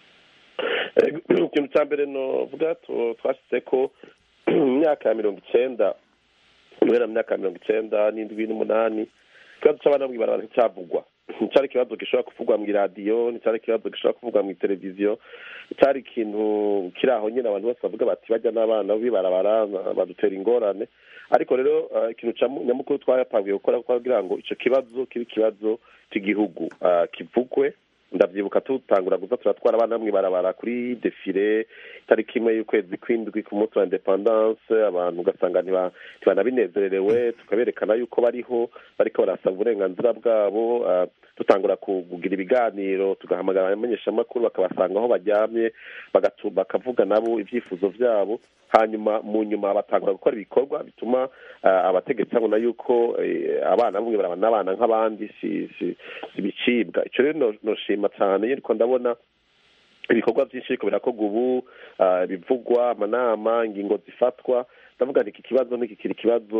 Ikintu cya mbere no vuga twashitse ko mu myaka ya mirongo icenda guhera mu myaka ya mirongo icenda n'indwi n'umunani ikibazo c'abana mw'ibarabara nticyavugwa. Nticyari ikibazo gishobora kuvugwa mu iradiyo, nticyari ikibazo gishobora kuvugwa mu televiziyo, cyari ikintu kiri aho nyine abantu bose bavuga bati bajya n'abana bibarabara badutera ingorane. Ariko rero ikintu nyamukuru twayapangiye gukora kugira ngo ico kibazo kibi kibazo cy'igihugu kivugwe. Ndavyibuka tutangura guza turatwara abana mw'ibarabara kuri defile itariki imwe y'ukwezi kw'indwi ku munsi wa independance, abantu ugasanga ntibanabinezererewe, tukaberekana yuko bariho bariko barasaba uburenganzira bwabo. Tutangura kugira ibiganiro, tugahamagara abamenyeshamakuru bakabasanga aho baryamye, bakavuga nabo ivyifuzo vyabo. Hanyuma mu nyuma batangura gukora ibikorwa bituma abategetsi babona yuko abana bamwe barabana n'abana nk'abandi si bicibwa. Ico rero noshima cyane yuko ndabona ibikorwa byinshi biriko birakorwa ubu, bivugwa, amanama, ingingo zifatwa. Ndavuga iki kibazo n'ikikiri kibazo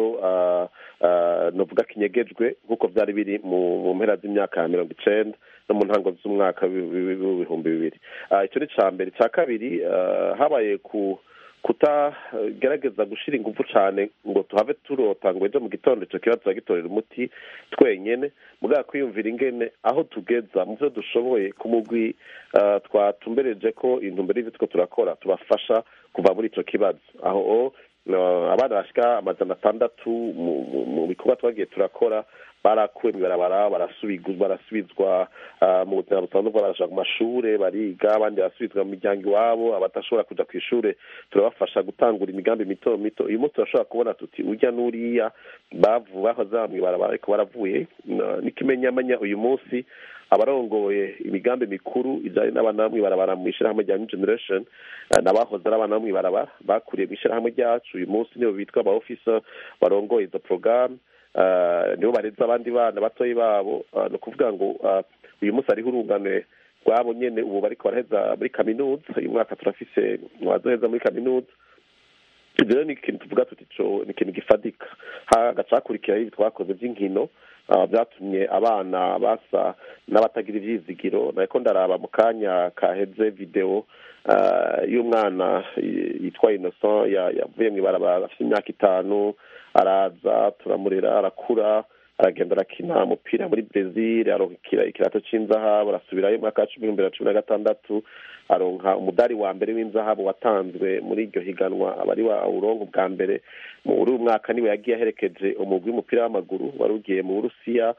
novuga kinyegejwe nk'uko vyari biri mu mpera z'imyaka ya mirongo icenda no mu ntango z'umwaka w'ibihumbi bibiri. Ico ni ca mbere. Ca kabiri, habaye ku kutagerageza gushira ingufu cyane ngo tuhave turota ngo ejo mu gitondo icyo kibazo turagitorera umuti twenyene, mugabo kwiyumvira ingene aho tugeza mu byo dushoboye ku mugwi twatumbereje ko intumbero y'ivyo tuko turakora tubafasha kuva muri ico kibazo. Aho abana bashika amajana atandatu mu bikorwa twagiye turakora barakuwe mw'ibarabara, barasubizwa barasubizwa mu buzima busanzwe, baraja ku mashure bariga, abandi barasubizwa mu miryango iwabo. Abatashobora kuja kw'ishure turabafasha gutangura imigambi mito mito. Uyu munsi turashobora kubona tuti urya n'uriya bavu bahoze mw'ibarabara ariko baravuye. N'ikimenyamenya uyu munsi abarongoye imigambi mikuru ijanye n'abana mw'ibarabara mu ishirahamwe rya New Generation n'abahoze ari abana mw'ibarabara bakuriye mu ishirahamwe ryacu, uyu munsi nibo bitwa aba officer barongoye izo programme. Uh, nibo bareza abandi bana batoyi babo. Uh, no kuvuga ngo uh, uyu munsi ariho urungane rwabo nyene ubu bariko baraheza muri kaminuza. Uyu mwaka turafise wazoheza muri kaminuza. Rero ni ikintu tuvuga tuti co ni ikintu gifadika. Hagacakurikira ibi twakoze vy'inkino byatumye abana basa n'abatagira ivyizigiro. Nariko ndaraba mu kanya kaheze video y'umwana yitwa Innocent yavuye mw'ibarabara afite imyaka itanu, araza turamurera, arakura, aragenda arakina umupira muri Brazil, aronka ikirato c'inzahabu, arasubirayo mu mwaka wa cumi na cumi na gatandatu, aronka umudari wa mbere w'inzahabu watanzwe muri iryo higanwa, abari wa urongo bwa mbere muri uyu mwaka. Niwe yagiye aherekeje umugwi w'umupira w'amaguru wari ugiye mu Burusiya.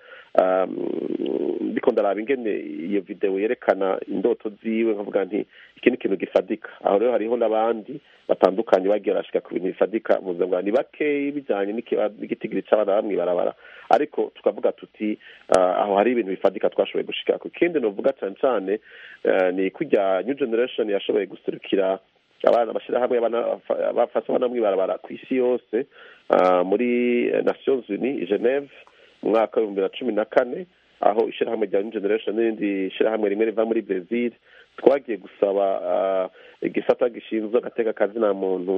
Ndiko ndaraba ingene iyo video yerekana indoto ziwe, nkavuga nti iki ni ikintu gifadika. Aho rero hariho n'abandi batandukanye bagiye barashika ku bintu bifadika mu buzima. Ni bake bijanye n'igitigiri c'abana bamwe barabara, ariko tukavuga tuti aho hari ibintu bifadika twashoboye gushika. Ikindi novuga cane cane ni kujya New Generation yashoboye guserukira abana bashira hamwe bafasha abana mw'ibarabara ku isi yose muri Nations Unies i Geneve mu mwaka wa bibiri na cumi na kane. aho ishyirahamwe rya New Generation n'irindi shyirahamwe rimwe riva muri Brazil twagiye gusaba igisata gishinzwe agateka kazina muntu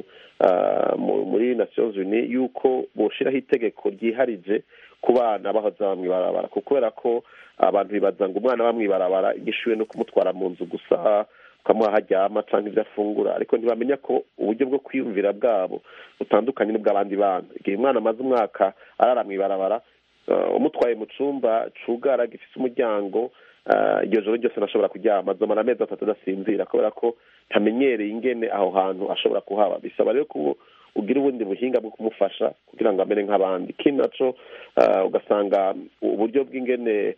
muri Nations Unies yuko boshiraho itegeko ryiharije ku bana bahoze bamwibarabara kubera ko abantu bibaza ngo umwana bamwibarabara igishuye no kumutwara mu nzu gusa ukamuha haryama cyangwa ibyo afungura ariko ntibamenya ko uburyo bwo kwiyumvira bwabo butandukanye n'ubw'abandi bana igihe umwana amaze umwaka arara mwibarabara umutwaye mu cyumba cugara gifite umuryango iryo joro ryose ntashobora kuryama azomara amezi atatu adasinzira kubera ko ntamenyereye ingene aho hantu ashobora kuhaba bisaba rero ko ugira ubundi buhinga bwo kumufasha kugira ngo amere nk'abandi ikindi naco ugasanga uburyo bw'ingene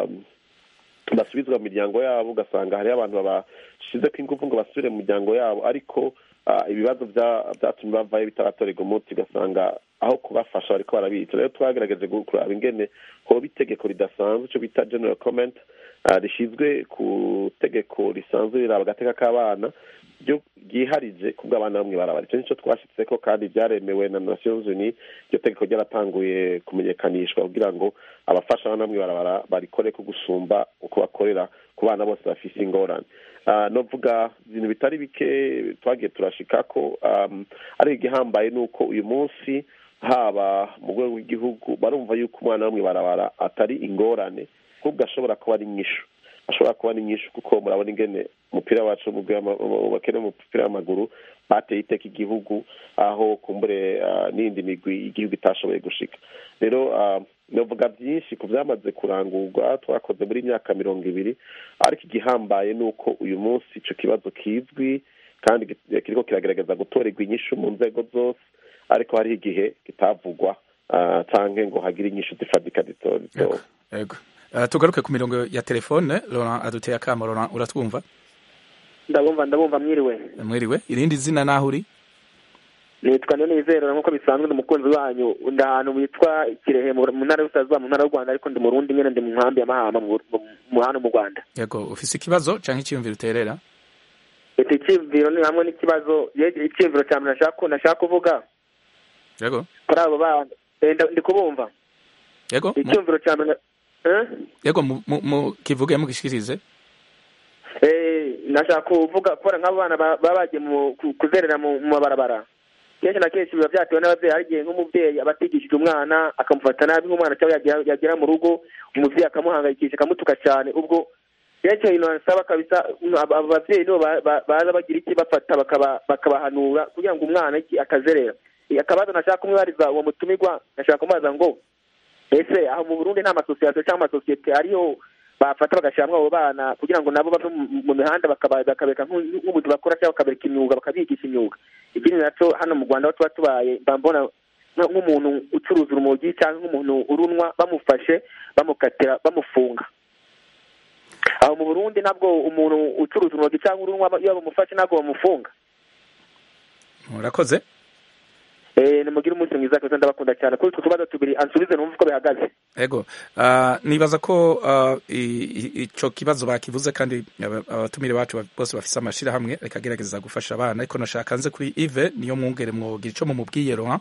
basubizwa mu miryango yabo ugasanga hariho abantu babashize ko ingufu ngo basubire mu miryango yabo ariko ibibazo byatumye bavayo bitaratorerwa umuti ugasanga aho kubafasha bariko barabica rero twagerageje kuraba ingene hoba itegeko ridasanzwe ico bita general comment rishyizwe ku tegeko risanzwe riraba agateka k'abana ryo ryiharije kubw'abana bamwe barabara icyo nico twashitseko kandi byaremewe na Nations Unies iryo tegeko ryaratanguye kumenyekanishwa kugira ngo abafasha abana bamwe barabara barikore ko gusumba uko bakorera ku bana bose bafise ingorane novuga ibintu bitari bike twagiye turashikako ari igihambaye nuko uyu munsi haba mu rwego rw'igihugu barumva yuko umwana bamwe barabara atari ingorane ahubwo ashobora kuba ari inyishu ashobora kuba ari inyishu kuko murabona ingene umupira wacu bakene mu mupira w'amaguru bateye iteka igihugu aho kumbure n'indi migwi igihugu itashoboye gushika rero novuga byinshi ku byamaze kurangurwa twakoze muri myaka mirongo ibiri ariko igihambaye nuko uyu munsi ico kibazo kizwi kandi kiriko kiragerageza gutorerwa inyishu mu nzego zose ariko hari igihe kitavugwa canke ngo hagire inyishu zifadika zitowe yego tugaruke ku mirongo ya telefone Laurent aduteye akamo Laurent uratwumva ndabumva ndabumva mwiriwe mwiriwe irindi zina naho uri nitwa Nizero nkuko bisanzwe n'umukunzi wanyu ndahantu witwa Kirehe mu ntara y'Ubusaza mu ntara y'u Rwanda ariko ndi mu Burundi nyene ndi mu nkambi ya Mahama mu hano mu Rwanda yego ufise ikibazo canke icyumviro uterera ete icyumviro ni hamwe n'ikibazo icyumviro cyane nashaka nashaka kuvuga yego kuri abo bana ndi kubumva yego icyumviro cyane yego mu kivuge mugishikirize eh nashaka kuvuga kora nk'abo bana baba bagiye mu kuzerera mu mabarabara kenshi na kenshi biba byatewe n'abavyeyi hari igihe nk'umuvyeyi abatigishije umwana akamufata nabi nk'umwana cyangwa yagera mu rugo umuvyeyi akamuhangayikisha akamutuka cyane ubwo kenshi ino nasaba kabisa abavyeyi no baza bagira iki bafata bakabahanura kugira ngo umwana iki akazerera akabazo nashaka kumwibariza uwo mutumirwa nashaka kumubaza ngo ese aho mu Burundi nta masosiyete cyangwa amasosiyete ariyo bafata bagashyiramo abo bana kugira ngo nabo bave mu mihanda bakabeka nk'ubuzi bakora cyangwa bakabereka imyuga bakabigisha imyuga ikindi naco hano mu Rwanda aho tuba tubaye mbambona nk'umuntu ucuruza urumogi cyangwa nk'umuntu urunwa bamufashe bamukatira bamufunga aho mu Burundi nabwo umuntu ucuruza urumogi cyangwa urunwa iyo bamufashe nabwo bamufunga murakoze eh nimugire umunsi mwiza kandi ndabakunda cyane kuri tutubazo tubiri ansubize numva uko bihagaze ego uh, nibaza ko uh, ico kibazo bakivuze kandi abatumire bacu bose bafise amashira hamwe reka gerageza gufasha abana ariko nashaka nze kuri Yves niyo mwungere mwogira ico mu mubwiye Laurent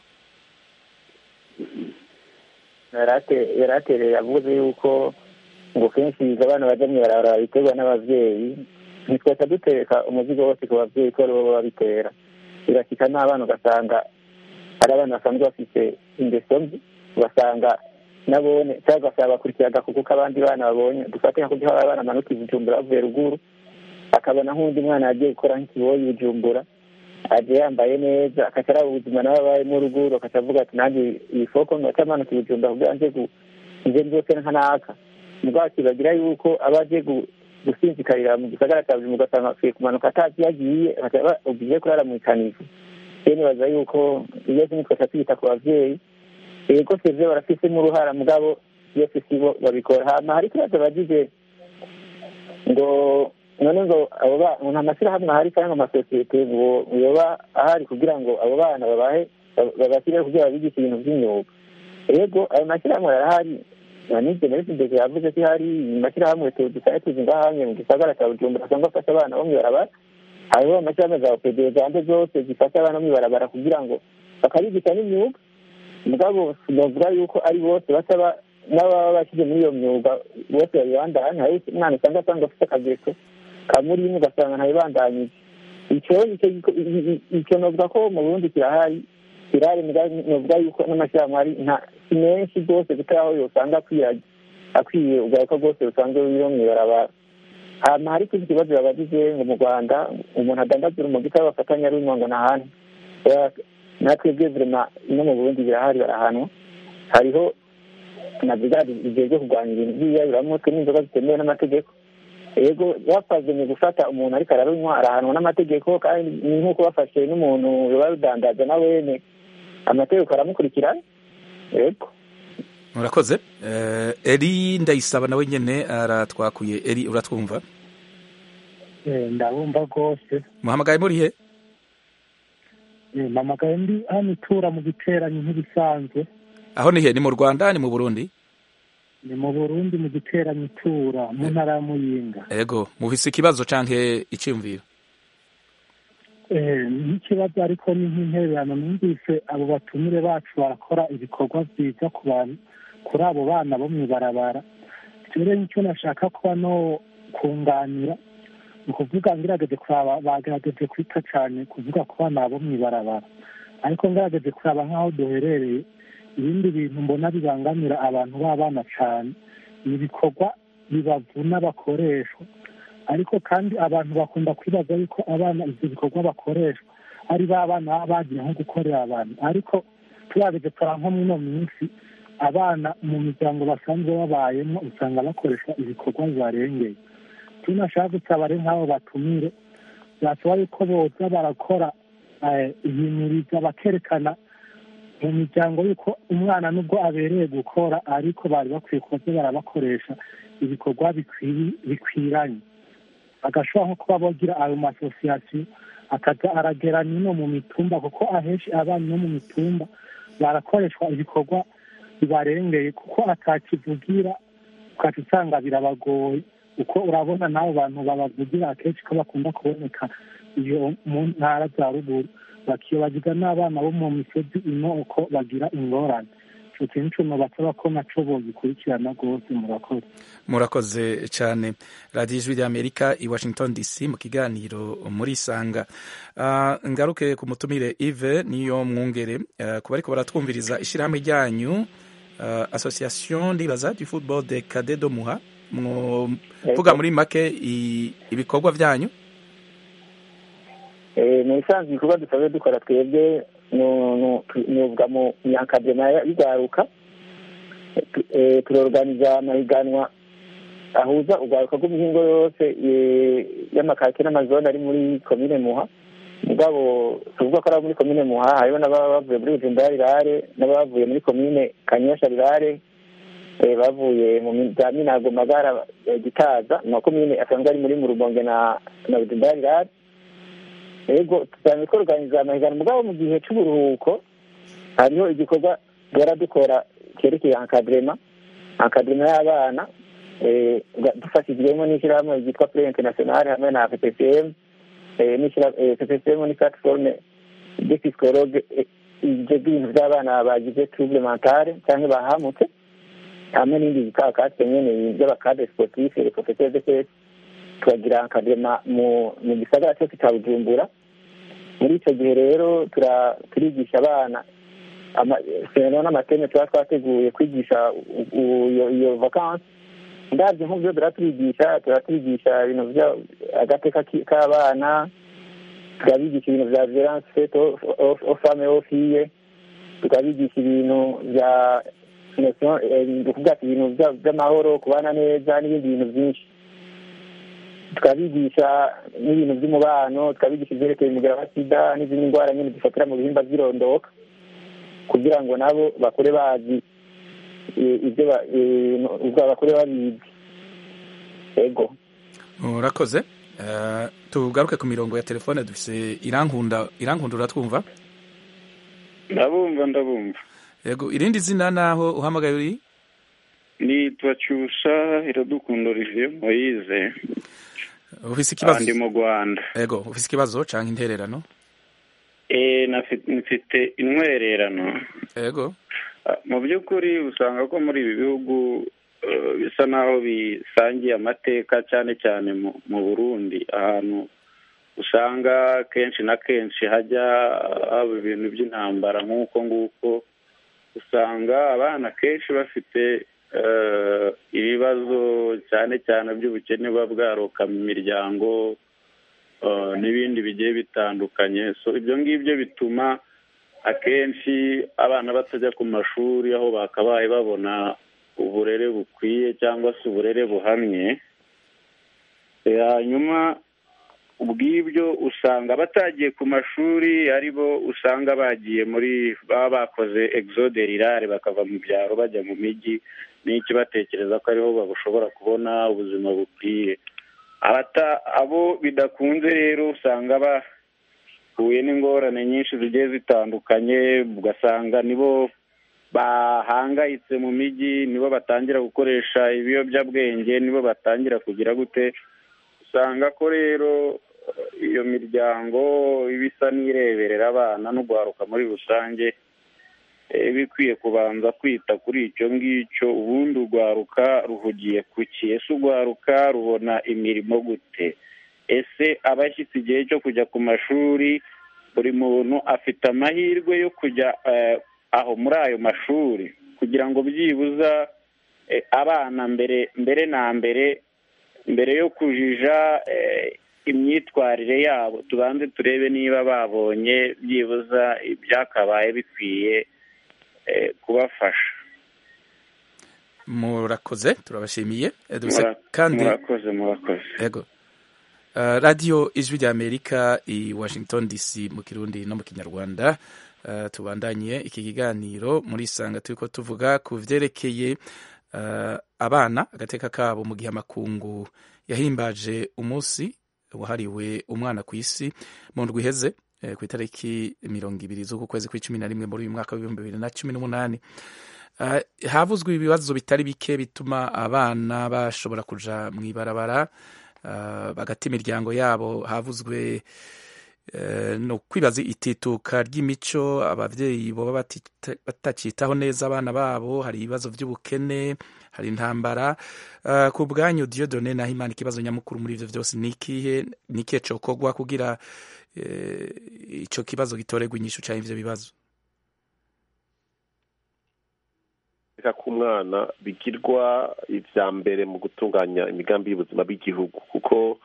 yarate yarate yavuze yuko ngo kenshi abana baje mu barabara biterwa n'abavyeyi nitwese dutereka umuzigo wose ku bavyeyi ko bo babitera birakika n'abana ugasanga hari abana basanzwe bafite ingeso mbi ugasanga nabone cyangwa se bakurikira agakuku k'abandi bana babonye dufate nka kugira abana amanuka Bujumbura bavuye ruguru akabona nk'undi mwana yagiye gukora nk'ikiboyi Bujumbura aje yambaye neza akatara ubuzima n'ababaye mu ruguru akavuga ati nanjye iyi foko ngacamanuka Bujumbura kugira nje nje byose nkanaka mugati bagira yuko abaje gusinzikarira mu gisagara cya Bujumbura ugasanga afiye kumanuka atazi yagiye akaba ugiye kurara mu ikanifu yene baza yuko iyo nitwe twita ku bavyeyi ego sevye barafise mu ruhara mugabo iyo fisibo babikora hama hari kibazo bagize ngo none ngo abo ba nta masira hamwe hari cyangwa amasosiyete ngo yoba ahari kugira ngo abo bana babahe babasire kugira babigishe ibintu by'imyuga ego ayo masira hamwe arahari nanije nari ndege yavuze ko hari masira hamwe tudusaye tuzinga hamwe mu gisagara cya Bujumbura asanga afasha abana bo mu barabara hariho amashami za opd zande zose zifasha abana mu barabara kugira ngo bakabigisha n'imyuga mugabo sinovuga yuko ari bose basaba n'ababa bashyize muri iyo myuga bose babibandanya. hari umwana usanga asanga afite akageso kamurimo ugasanga ntabibandanyije. icyo novuga ko mu Burundi kirahari kirahari novuga yuko n'amashyirahamwe ari si menshi rwose kuko aho yosanga akwiye ugaruka rwose usanzwe biro mw'ibarabara. hama hari ikindi kibazo babagize ngo mu Rwanda umuntu adandazura umugita bafatanya ari ngo n'ahandi natwe bw'evrema no mu Burundi birahari barahanwa. hariho na brigade igeze kurwanya ibintu by'iyayuramutwe n'inzoga zitemewe n'amategeko. yego bafashe mu gufata umuntu ariko ararunywa arahanwa n'amategeko, kandi ni nk'uko bafashe n'umuntu barudandaza na wene amategeko aramukurikirana. yego murakoze. Eri Ndayisaba nawe nyene aratwakuye. Eri uratwumva? ndabumva rwose. muhamagaye muri he? mpamagaye ndi hano itura mu giteranyi nk'ibisanzwe. aho ni he? ni mu Rwanda ni mu Burundi? ni mu Burundi mu giteranyi itura mu ntara ya Muyinga. Ego mufise ikibazo canke iciyumviro? Eh n'ikibazo ariko ni nk'intererano. numvise abo batumire bacu barakora ibikorwa byiza ku bantu kuri abo bana bo mw'ibarabara. rero nicyo nashaka kuba no kunganira ni ukuvuga ngerageje kuraba bagerageje kwita cyane kuvuga ku bana bo mw'ibarabara, ariko ngerageje kuraba nk'aho duherereye ibindi bintu mbona bibangamira abantu b'abana cyane ni ibikorwa bibavuna bakoreshwa. ariko kandi abantu bakunda kwibaza yuko abana ibyo bikorwa bakoreshwa ari ba bana baba bagiye nko gukorera abantu, ariko turabeje tura nko mwino minsi abana mu miryango basanzwe babayemo usanga bakoresha ibikorwa bibarengeye. tunashaka gusaba ari nk'abo batumire byasaba yuko boza barakora ihimiriza bakerekana mu miryango yuko umwana nubwo abereye gukora ariko bari bakwiye kuba barabakoresha ibikorwa bikwiranye. agashobora nko kuba bagira ayo masosiyasiyo akaza aragera nino mu mitumba, kuko ahenshi abana no mu mitumba barakoreshwa ibikorwa bibarengeye kuko atakivugira ukaca usanga birabagoye. uko urabona n'abo bantu babavugira akenshi ko bakunda kuboneka iyo mu ntara za ruguru, bakiyobagiza n'abana bo mu misozi ino uko bagira ingorane. icyo kintu cyuma basaba ko naco bogikurikirana rwose. murakoze. murakoze cyane. radiyo ijwi ry'Amerika i Washington D C mu kiganiro muri Sanga. Uh, ngaruke ku mutumire Yves niyo mwungere. uh, kuba ariko baratwumviriza ishyirahamwe ryanyu uh, association ndibaza du football de Cadet de Muha, mvuga muri make ibikorwa byanyu. ni isanzwe ibikorwa dusanzwe dukora twebwe nuvuga mu myakadema y'urwaruka. turorganiza amahiganwa ahuza urwaruka rw'imihingo yose y'amakake n'amazone ari muri komine Muha. mugabo tuvuga ko ari muri komine Muha hariho n'ababa bavuye muri Bujumbura Rirare n'ababa bavuye muri komine Kanyosha Rirare, bavuye mu za Minago Magara Gitaza na komine asanzwe ari muri Murumonge na na Bujumbura Rirare. Ego tusanzwe tworganiza amahiganwa, mugabo mu gihe cy'uburuhuko hariho igikorwa baradukora cyerekeye encadrement encadrement y'abana dufashijwemo n'ishyirahamwe ryitwa Play International hamwe na P P C M. P P C M ni plateforme de psychologue ibyo bintu by'abana bagize trouble mentale cyangwa bahamutse, hamwe n'indi bikakatse nyene by'abakade sportif et professeur de classe. tukagira encadrement mu mu gisagara cyose cya Bujumbura. muri icyo gihe rero turigisha abana seno n'amateme tuba twateguye kwigisha iyo vacances. ndabyo nk'ubyo turatwigisha turatwigisha ibintu bya agateka k'abana, tukabigisha ibintu bya violence faite aux femmes et aux filles, tukabigisha ibintu bya kuvuga ibintu by'amahoro, kubana neza n'ibindi bintu byinshi. tukabigisha n'ibintu by'umubano, tukabigisha ibyerekeye umugera wa sida n'izindi ndwara nyine dufatira mu bihimba by'irondoka, kugira ngo nabo bakure bazi ibyo ubwo bakure babizi. Ego murakoze. tugaruke ku mirongo ya telefone. dufise Irankunda. Irankunda uratwumva? ndabumva ndabumva. Ego irindi zina naho uhamagaye uri? ni Twacyusha Iradukunda Olivier Moise. ufise ikibazo? ndi mu Rwanda. Ego ufise ikibazo canke intererano? eh nafite intwererano. Ego mu by'ukuri usanga ko muri ibi bihugu bisa naho bisangiye amateka cyane cyane mu Burundi, ahantu usanga kenshi na kenshi hajya haba ibintu by'intambara nk'uko nguko, usanga abana kenshi bafite ibibazo cyane cyane by'ubukene buba bwaroka mu miryango n'ibindi bigiye bitandukanye. So ibyo ngibyo bituma akenshi abana batajya ku mashuri aho bakabaye babona uburere bukwiye cyangwa se uburere buhamye. Hanyuma ubw'ibyo usanga batagiye ku mashuri ari bo usanga bagiye muri baba bakoze exode rurale bakava mu byaro bajya mu mijyi, n'iki batekereza ko ariho bashobora kubona ubuzima bukwiye. Abo bidakunze rero usanga bahuye n'ingorane nyinshi zigiye zitandukanye, ugasanga nibo bahangayitse mu mijyi, nibo batangira gukoresha ibiyobyabwenge, nibo batangira kugira gute. Usanga ko rero iyo miryango ibisa n'ireberera abana no guharuka muri rusange bikwiye kubanza kwita kuri icyo ngicyo, ubundi urwaruka ruhugiye ku ki? Ese urwaruka rubona imirimo gute? Ese abashyitse igihe cyo kujya ku mashuri, buri muntu afite amahirwe yo kujya aho muri ayo mashuri kugira ngo byibuza abana mbere mbere na mbere mbere yo kujija imyitwarire yabo tubanze turebe niba babonye byibuza ibyakabaye bikwiye kubafasha. Murakoze, turabashimiye. Kandi murakoze murakoze yego. Uh, Radio Ijwi rya Amerika i Washington D C mu Kirundi no mu Kinyarwanda. Uh, tubandanye iki kiganiro muri sanga turiko tuvuga ku vyerekeye uh, abana agateka kabo mu gihe amakungu yahimbaje umunsi wahariwe umwana ku isi mu ndwi iheze eh, ku itariki mirongo ibiri z'uku kwezi kw'icumi na rimwe muri uyu mwaka w'ibihumbi bibiri na cumi n'umunani. Uh, havuzwe ibibazo bitari bike bituma abana bashobora kuja mw'ibarabara uh, bagata imiryango yabo. Havuzwe uh, no kwibaza itituka ry'imico, abavyeyi boba batacitaho neza abana babo, hari ibibazo vy'ubukene, hari intambara. Uh, ku bwanyu Dieudonné Nahimana, ikibazo nyamukuru muri ivyo vyose ni ikihe? Ni ikihe cokorwa kugira uh, ico kibazo gitoregwa inyishu canke ivyo bibazo? Ku mwana bigirwa ivya mbere mu gutunganya imigambi y'ubuzima bw'igihugu, kuko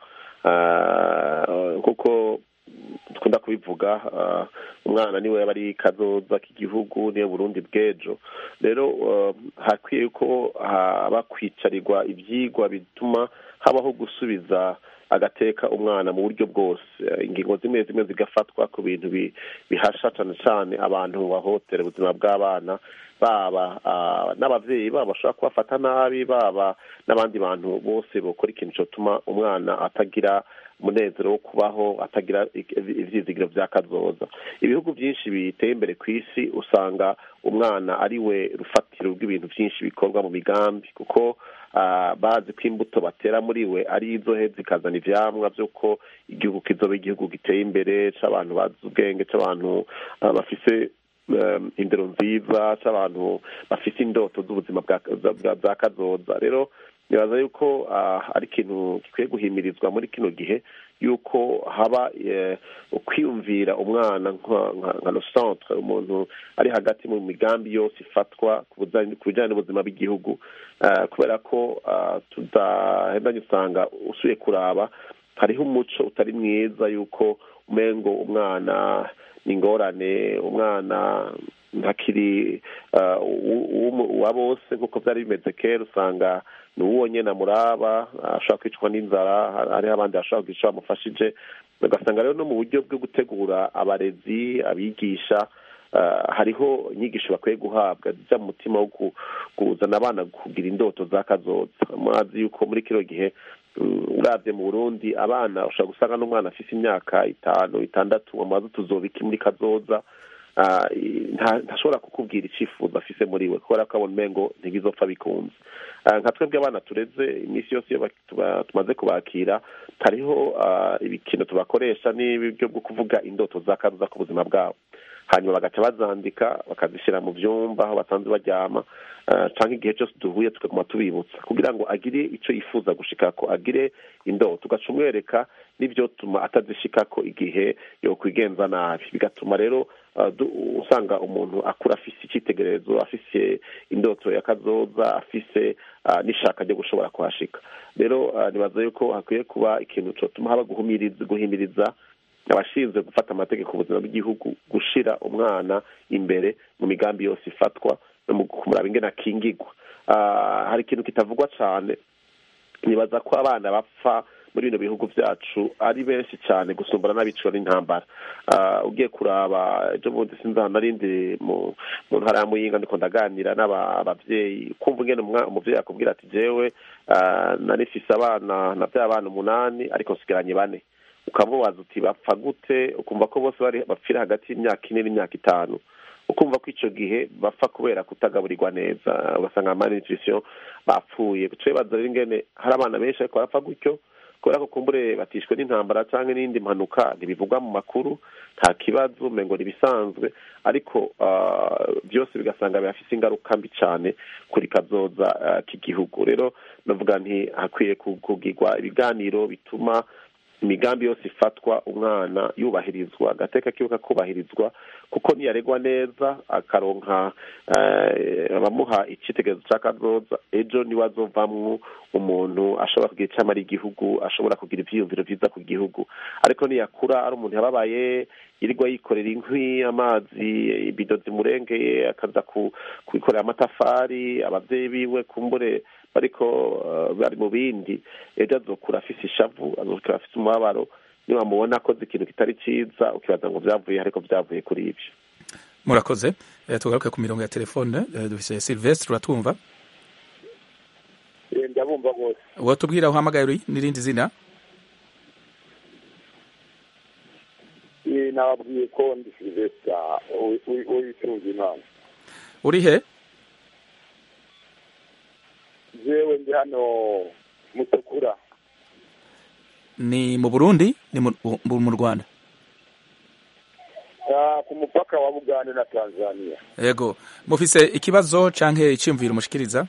kuko dukunda kubivuga, umwana niwe yaba ari kazoza k'igihugu, niwe Burundi bw'ejo. Rero hakwiye ko haba kwicarirwa ivyigwa bituma habaho gusubiza agateka umwana mu buryo bwose. Ingingo zimwe zimwe zigafatwa ku bintu bihasha cane cane abantu bahotera ubuzima bw'abana, baba n'abavyeyi babo bashobora kubafata nabi, baba n'abandi bantu bose bokora ikintu cyotuma umwana atagira umunezero wo kubaho, atagira ivyizigiro vya kazoza. Ibihugu byinshi biteye imbere ku isi usanga umwana ari we rufatiro rw'ibintu byinshi bikorwa mu migambi, kuko Uh, bazi ko imbuto batera muri we ari izo heza zikazana ivyamwa vy'uko igihugu kizoba igihugu giteye imbere, c'abantu bazi ubwenge, c'abantu uh, bafise um, indero nziza, c'abantu bafise indoto z'ubuzima bwa kazoza. Rero nibaza yuko uh, ari ikintu gikwiye guhimirizwa muri kino gihe, yuko haba ukwiyumvira umwana nka no centre, umuntu ari hagati mu migambi yose ifatwa ku bijyanye n'ubuzima bw'igihugu, kubera ko tudahendanye usanga usuye kuraba hariho umuco utari mwiza yuko umengo umwana ni ingorane, umwana ntakiri uwa bose nk'uko byari bimeze kera. Usanga ni uwo nyene amuraba ashobora kwicwa n'inzara, hariho abandi bashobora kwicwa bamufashije. Ugasanga rero no mu buryo bwo gutegura abarezi, abigisha, hariho inyigisho bakwiye guhabwa zijya mu mutima wo kuzana abana kugira indoto za kazoza. Murazi yuko muri kino gihe uravye mu Burundi abana ushobora gusanga n'umwana afise imyaka itanu itandatu amaze tuzobiki muri kazoza, ntashobora kukubwira icifuzo afise muri we, kubera ko abona umengo ntigizopfa bikunze. Nka twebwe abana tureze iminsi yose iyo tumaze kubakira, hariho ibikino tubakoresha n'ibyo bwo kuvuga indoto za kazoza ku buzima bwabo. hanyuma bagaca bazandika bakazishyira mu byumba aho basanzwe baryama cyangwa igihe cyose duhuye tukaguma tubibutsa kugira ngo agire icyo yifuza gushika ko agire indoto tugaca umwereka n'ibyo tuma atazishika ko igihe yo kwigenza nabi bigatuma rero usanga umuntu akura afise icyitegererezo afise indoto ya kazoza afise n'ishaka ryo gushobora kuhashika rero nibaza yuko hakwiye kuba ikintu cyotuma haba guhumiriza guhimiriza abashinzwe gufata amategeko ubuzima bw'igihugu gushira umwana imbere mu migambi yose ifatwa no mu kumuraba ingene akingigwa hari ikintu kitavugwa cyane nibaza ko abana bapfa muri bino bihugu byacu ari benshi cyane gusumbana n'abicwa n'intambara ugiye kuraba ejo bundi sinza narindi mu ntara ya Muyinga ndiko ndaganira n'abavyeyi kumva ingene umuvyeyi akubwira ati jewe narifise abana navyaye abana umunani ariko nsigaranye bane ukamubaza uti bapfa gute ukumva ko bose bari bapfira hagati y'imyaka ine n'imyaka itanu ukumva ko icyo gihe bapfa kubera kutagaburirwa neza ugasanga malnutrition bapfuye bibaza rero ingene hari abana benshi ariko barapfa gutyo kubera ko kumbure batishwe n'intambara cyangwa n'indi mpanuka ntibivugwa mu makuru nta kibazo umengo ntibisanzwe ariko byose bigasanga bifite ingaruka mbi cyane kuri kazoza k'igihugu rero navuga nti hakwiye kugirwa ibiganiro bituma imigambi yose ifatwa umwana yubahirizwa agateka kibuka kubahirizwa kuko niyaregwa neza akaronka abamuha icyitegererezo cy'akazoza ejo niwe azovamwo umuntu ashobora kugira icyo amara igihugu ashobora kugira ibyiyumviro byiza ku gihugu ariko niyakura ari umuntu yababaye yirirwa yikorera inkwi amazi ibido zimurengeye akaza kubikorera amatafari ababyeyi biwe kumbure bariko bari mu bindi ejo azokura afise ishavu azokura afise umubabaro niba mubona akoze ikintu kitari cyiza ukibaza ngo byavuye ariko byavuye kuri ibyo murakoze tugaruke ku mirongo ya telefone dufise Sylvestre uratumva ndabumva bose watubwira aho uhamagaye uri n'irindi zina nababwiye ko ndi Sylvestre uyitunze imana uri he jewe ndi hano Mutukura ni mu Burundi ni mu Rwanda ku mupaka wa Bugande na Tanzania yego mufise ikibazo canke iciyumviro mushikiriza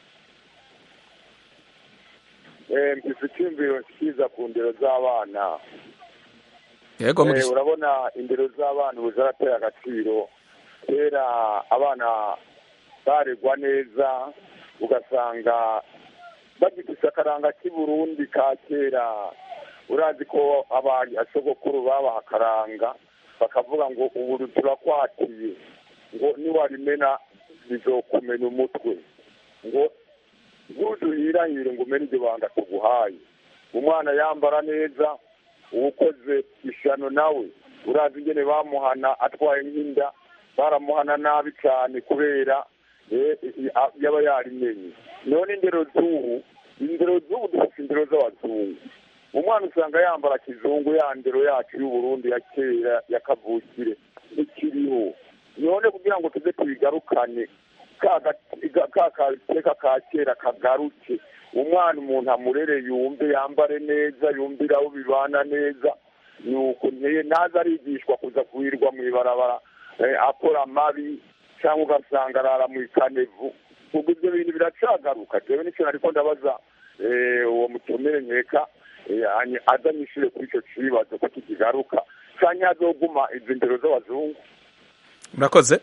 eh mfise iciyumviro nshikiriza ku ndero z'abana yego eh urabona indero z'abana uzaratera agaciro kera abana baregwa neza ugasanga bagifise akaranga k'i Burundi ka kera urazi ko abari asogokuru babaha akaranga bakavuga ngo ubu turakwatiye ngo niwarimena bizokumena umutwe ngo nguduhirahire ngo umene iryo banga tuguhaye umwana yambara neza uwukoze ishano nawe urazi ingene bamuhana atwaye nk'inda baramuhana nabi cyane kubera yaba yarimenye none indero z'ubu indero z'ubu dufite indero z'abazungu umwana usanga yambara kizungu ya ndero yacu y'uburundi ya kera ya kavukire ikiriho none kugira ngo tuze tubigarukane ka gateka ka kera kagaruke umwana umuntu amurere yumve yambare neza yumvire aho bibana neza nuko nteye ntaza arigishwa kuza kuhirwa mu ibarabara akora amabi cyangwa ugasanga arara mu ikanevu ubwo ibyo bintu biracagaruka jewe nicyo nariko ndabaza uwo mutumire nkeka azanyishure kuri ico kibazo ko kikigaruka canke azoguma izi ndero z'abazungu murakoze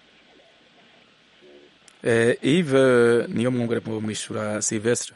eh Yves niyo mwungure mu mwishura Sylvestre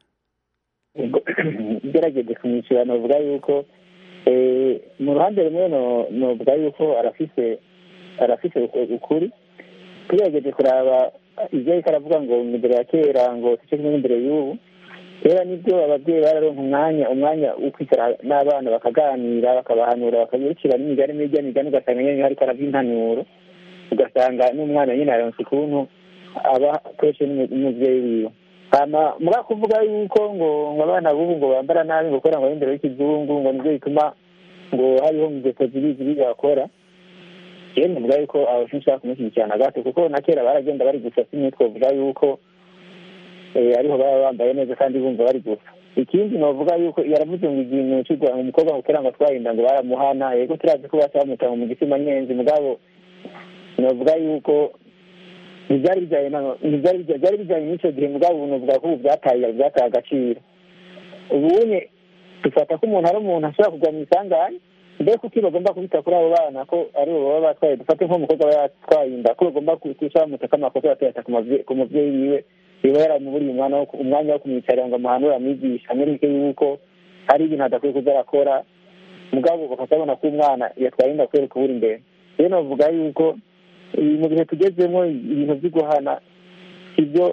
gerageje kumwishyura novuga yuko mu ruhande rumwe novuga yuko arafise arafise ukuri tugerageje kuraba ibyo ariko aravuga ngo imbere ya kera ngo tuce kumwe imbere y'ubu kera nibyo ababyeyi bararonka umwanya umwanya wo kwicara n'abana bakaganira bakabahanura bakabirikira n'imigani n'ijya migani ugasanga nyine hariko arava impanuro ugasanga n'umwana nyine aronse ukuntu aba akoreshe n'umuvyeyi wiwe hama muga kuvuga yuko ngo ngo abana bubu ngo bambara nabi ngo kubera ngo imbere y'ikizungu ngo nivyo bituma ngo hariho ingeso zibi zibi bakora yewe muvuga yuko aho sinshaka kumushyigikirana gato kuko na kera baragenda bari gusa simwe twovuga yuko ariho baba bambaye neza kandi bumva bari gusa ikindi novuga yuko yaravuze ngo igintu cigwa umukobwa ngo kera ngo twahinda ngo baramuhana yego turazi ko basamutanga mu gisima nyenzi mugabo navuga yuko ntibyari bijyanye byari bijyanye n'icyo gihe mugabo ubuntu bwa kubu byataye byataye agaciro ubunye dufata ko umuntu ari umuntu ashobora kugwa mu isangane mbere kuko bagomba kubita kuri abo bana ko ari bo baba batwaye dufate nk'umukobwa aba yatwaye inda ko bagomba kwishyura bamutaka amakosa batayata ku mubyeyi wiwe biba yaramuburiye umwanya wo kumwicarira ngo amuhanure amwigisha amwereke yuko hari ibintu adakwiye kuza arakora mugabo bakabona ko umwana yatwaye inda kubera kubura imbere rero navuga yuko mu bihe tugezemo ibintu byo guhana sibyo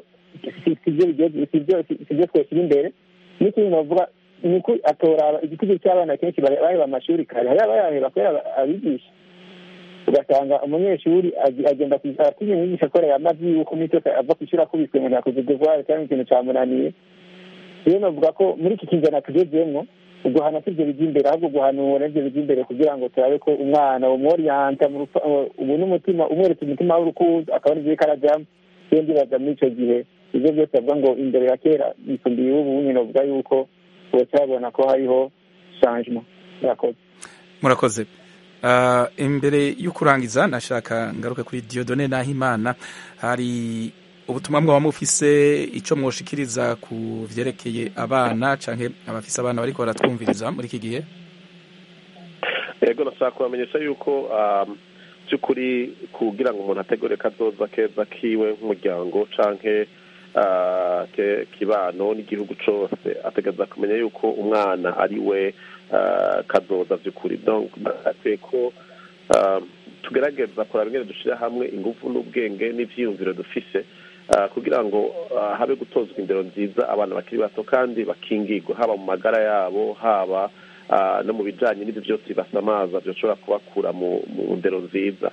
sibyo twashyira imbere n'ikindi navuga ni uko atora igitego cy'abana kenshi bareba amashuri kare hari abayahera kubera abigisha ugasanga umunyeshuri agenda atinya umwigisha akorera amazi yuko n'iteka ava kwishyura akubiswe ngo ntakoze devoir cyangwa ikintu cyamunaniye rero navuga ko muri iki kinjana tugezemo uguhana sibyo bijya imbere ahubwo guhanura nibyo bijya imbere kugira ngo turabe ko umwana umworiyanta ubu n'umutima umweretse umutima w'urukundo akabona ibyo karajyamo iyo ndibaza muri icyo gihe ibyo byose bavuga ngo imbere ya kera bisumbiye ubu nyine bavuga yuko turabona ko hariho changement. Murakoze. Murakoze. Uh, imbere y'ukurangiza nashaka ngaruke kuri Dieudonné Nahimana, hari ubutumwa mwaba mufise ico mwoshikiriza ku vyerekeye abana canke abafise abana bariko baratwumviriza muri iki gihe? Ego nashaka kubamenyesha yuko um, cyukuri kugira ngo umuntu ategure kazoza keza kiwe nk'umuryango canke uh, ke kibano n'igihugu cose ategeza kumenya yuko umwana ari we uh, kazoza vy'ukuri. Donc bakwiye ko uh, tugerageza kuraba ingene dushira hamwe ingufu n'ubwenge n'ivyiyumviro dufise uh, kugira ngo uh, habe gutozwa indero nziza abana bakiri bato kandi bakingirwa haba mu magara yabo haba Uh, no mu bijanye n'ibyo byose basamaza byoshobora kubakura mu ndero nziza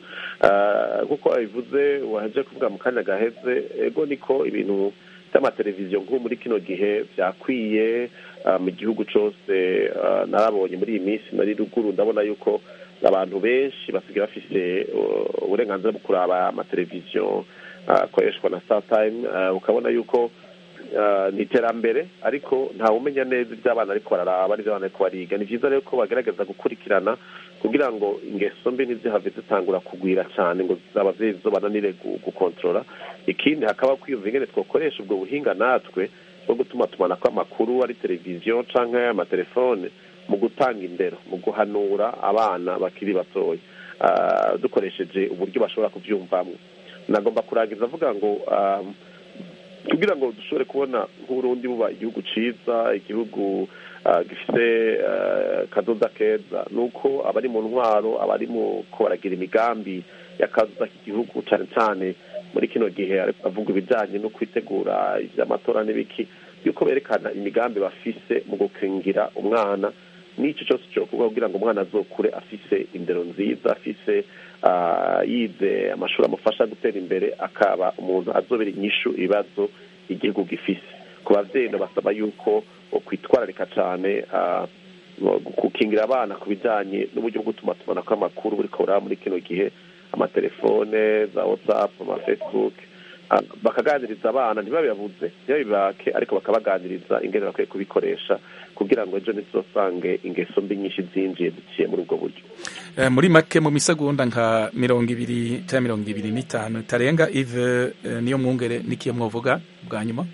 nkuko uh, bivuze waheje kuvuga mu kanya gaheze ego niko ibintu by'amateleviziyo nk'ubu muri kino gihe byakwiye uh, mu gihugu cose uh, narabonye muri iyi minsi nari ruguru ndabona yuko abantu benshi basigaye bafise uburenganzira bwo kuraba amateleviziyo akoreshwa uh, na Startime uh, ukabona yuko Uh, ni iterambere ariko nta umenya neza iby'abana ariko bararaba n'ibyo ariko bariga. Ni byiza rero ko bagerageza gukurikirana kugira ngo ingeso mbi ntizihave zitangura kugwira cyane ngo abavyeyi zo bananire gukontrola. Ikindi hakaba kwiyumva ingene twokoresha ubwo buhinga natwe bwo gutuma tumana kwa makuru ari televiziyo canke amatelefone mu gutanga indero mu guhanura abana bakiri batoya uh, dukoresheje uburyo bashobora kuvyumvamwo. Nagomba kurangiza avuga ngo uh, kugira ngo dushobore kubona nk'urundi buba igihugu ciza igihugu uh, gifite uh, kazoza keza nuko abari mu ntwaro abari mu koragira imigambi yakazoza k'igihugu cyane cyane muri kino gihe avuga ibijanye no kwitegura ivy'amatora n'ibiki yuko berekana imigambi bafise mu gukingira umwana n'ico cyose cyo kugira ngo umwana azokure afise indero nziza afise Uh, yize amashuri amufasha gutera imbere akaba umuntu azobera inyishu ibibazo igihugu gifise. Ku bavyeyi basaba yuko kwitwararika cyane uh, gukingira abana ku bijanye n'uburyo bwo gutuma tumana kw'amakuru buri kora muri kino gihe amatelefone za WhatsApp ama Facebook uh, bakaganiriza abana ntibabibabuze ntibabibake ariko bakabaganiriza ingene bakwiye kubikoresha kugira ngo ejo ntizosange ingeso mbi nyinshi zinjiye duciye muri ubwo buryo. Uh, muri make mu misegonda nka mirongo ibiri cyangwa mirongo ibiri n'itanu tarenga Yves uh, niyo mwungere nikiye mwovuga bwa nyuma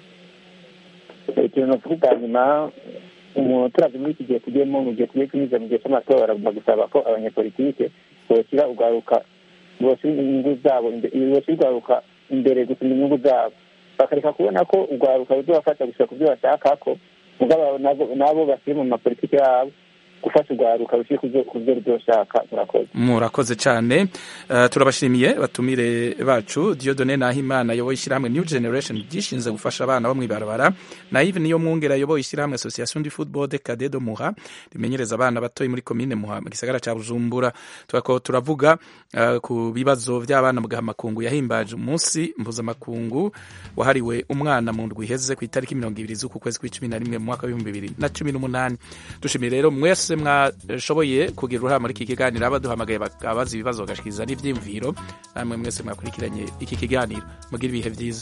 ikintu navuga bwa nyuma umuntu turazi muri iki gihe tugiyemo mu gihe tugiye kunyuza mu gihe cy'amatora bagomba gusaba ko abanyepolitike boshyira ugaruka boshyira inyungu zabo boshyira ugaruka imbere gusumba inyungu zabo bakareka kubona ko ugaruka ruzobafasha gushika ku byo bashaka ko mugabo nabo bashyire mu mapolitike yabo gufasha urwaruka rushyire ku byo ryoshaka. Murakoze. Murakoze cyane. Uh, turabashimiye batumire bacu Dieudonné Nahimana yoboye ishyirahamwe New Generation gishinze gufasha abana bo mwibarabara na Yves niyo mwungera yoboye ishyirahamwe Association du Football de Cadet de Muha rimenyereza abana batoyi muri commune Muha mu gisagara ca Bujumbura. Twako turavuga uh, ku bibazo by'abana mu gahamakungu yahimbaje umunsi mpuzamakungu wahariwe umwana mu ndwi iheze ku itariki mirongo ibiri z'uku kwezi kw'icumi na rimwe mu mwaka w'ibihumbi bibiri na cumi n'umunani. Dushimiye rero mwese mwashoboye kugira uruhare muri iki kiganiro abaduhamagaye bakabaza ibibazo bagashikiriza n'ivyiyumviro namwe mwese mwakurikiranye iki kiganiro mugira ibihe vyiza.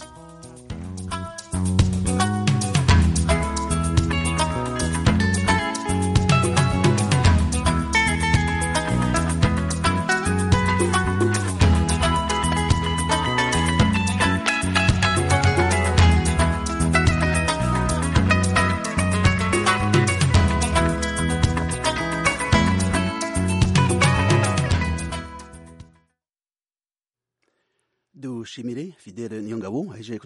nshimire Fidele Niyongabo ahejeje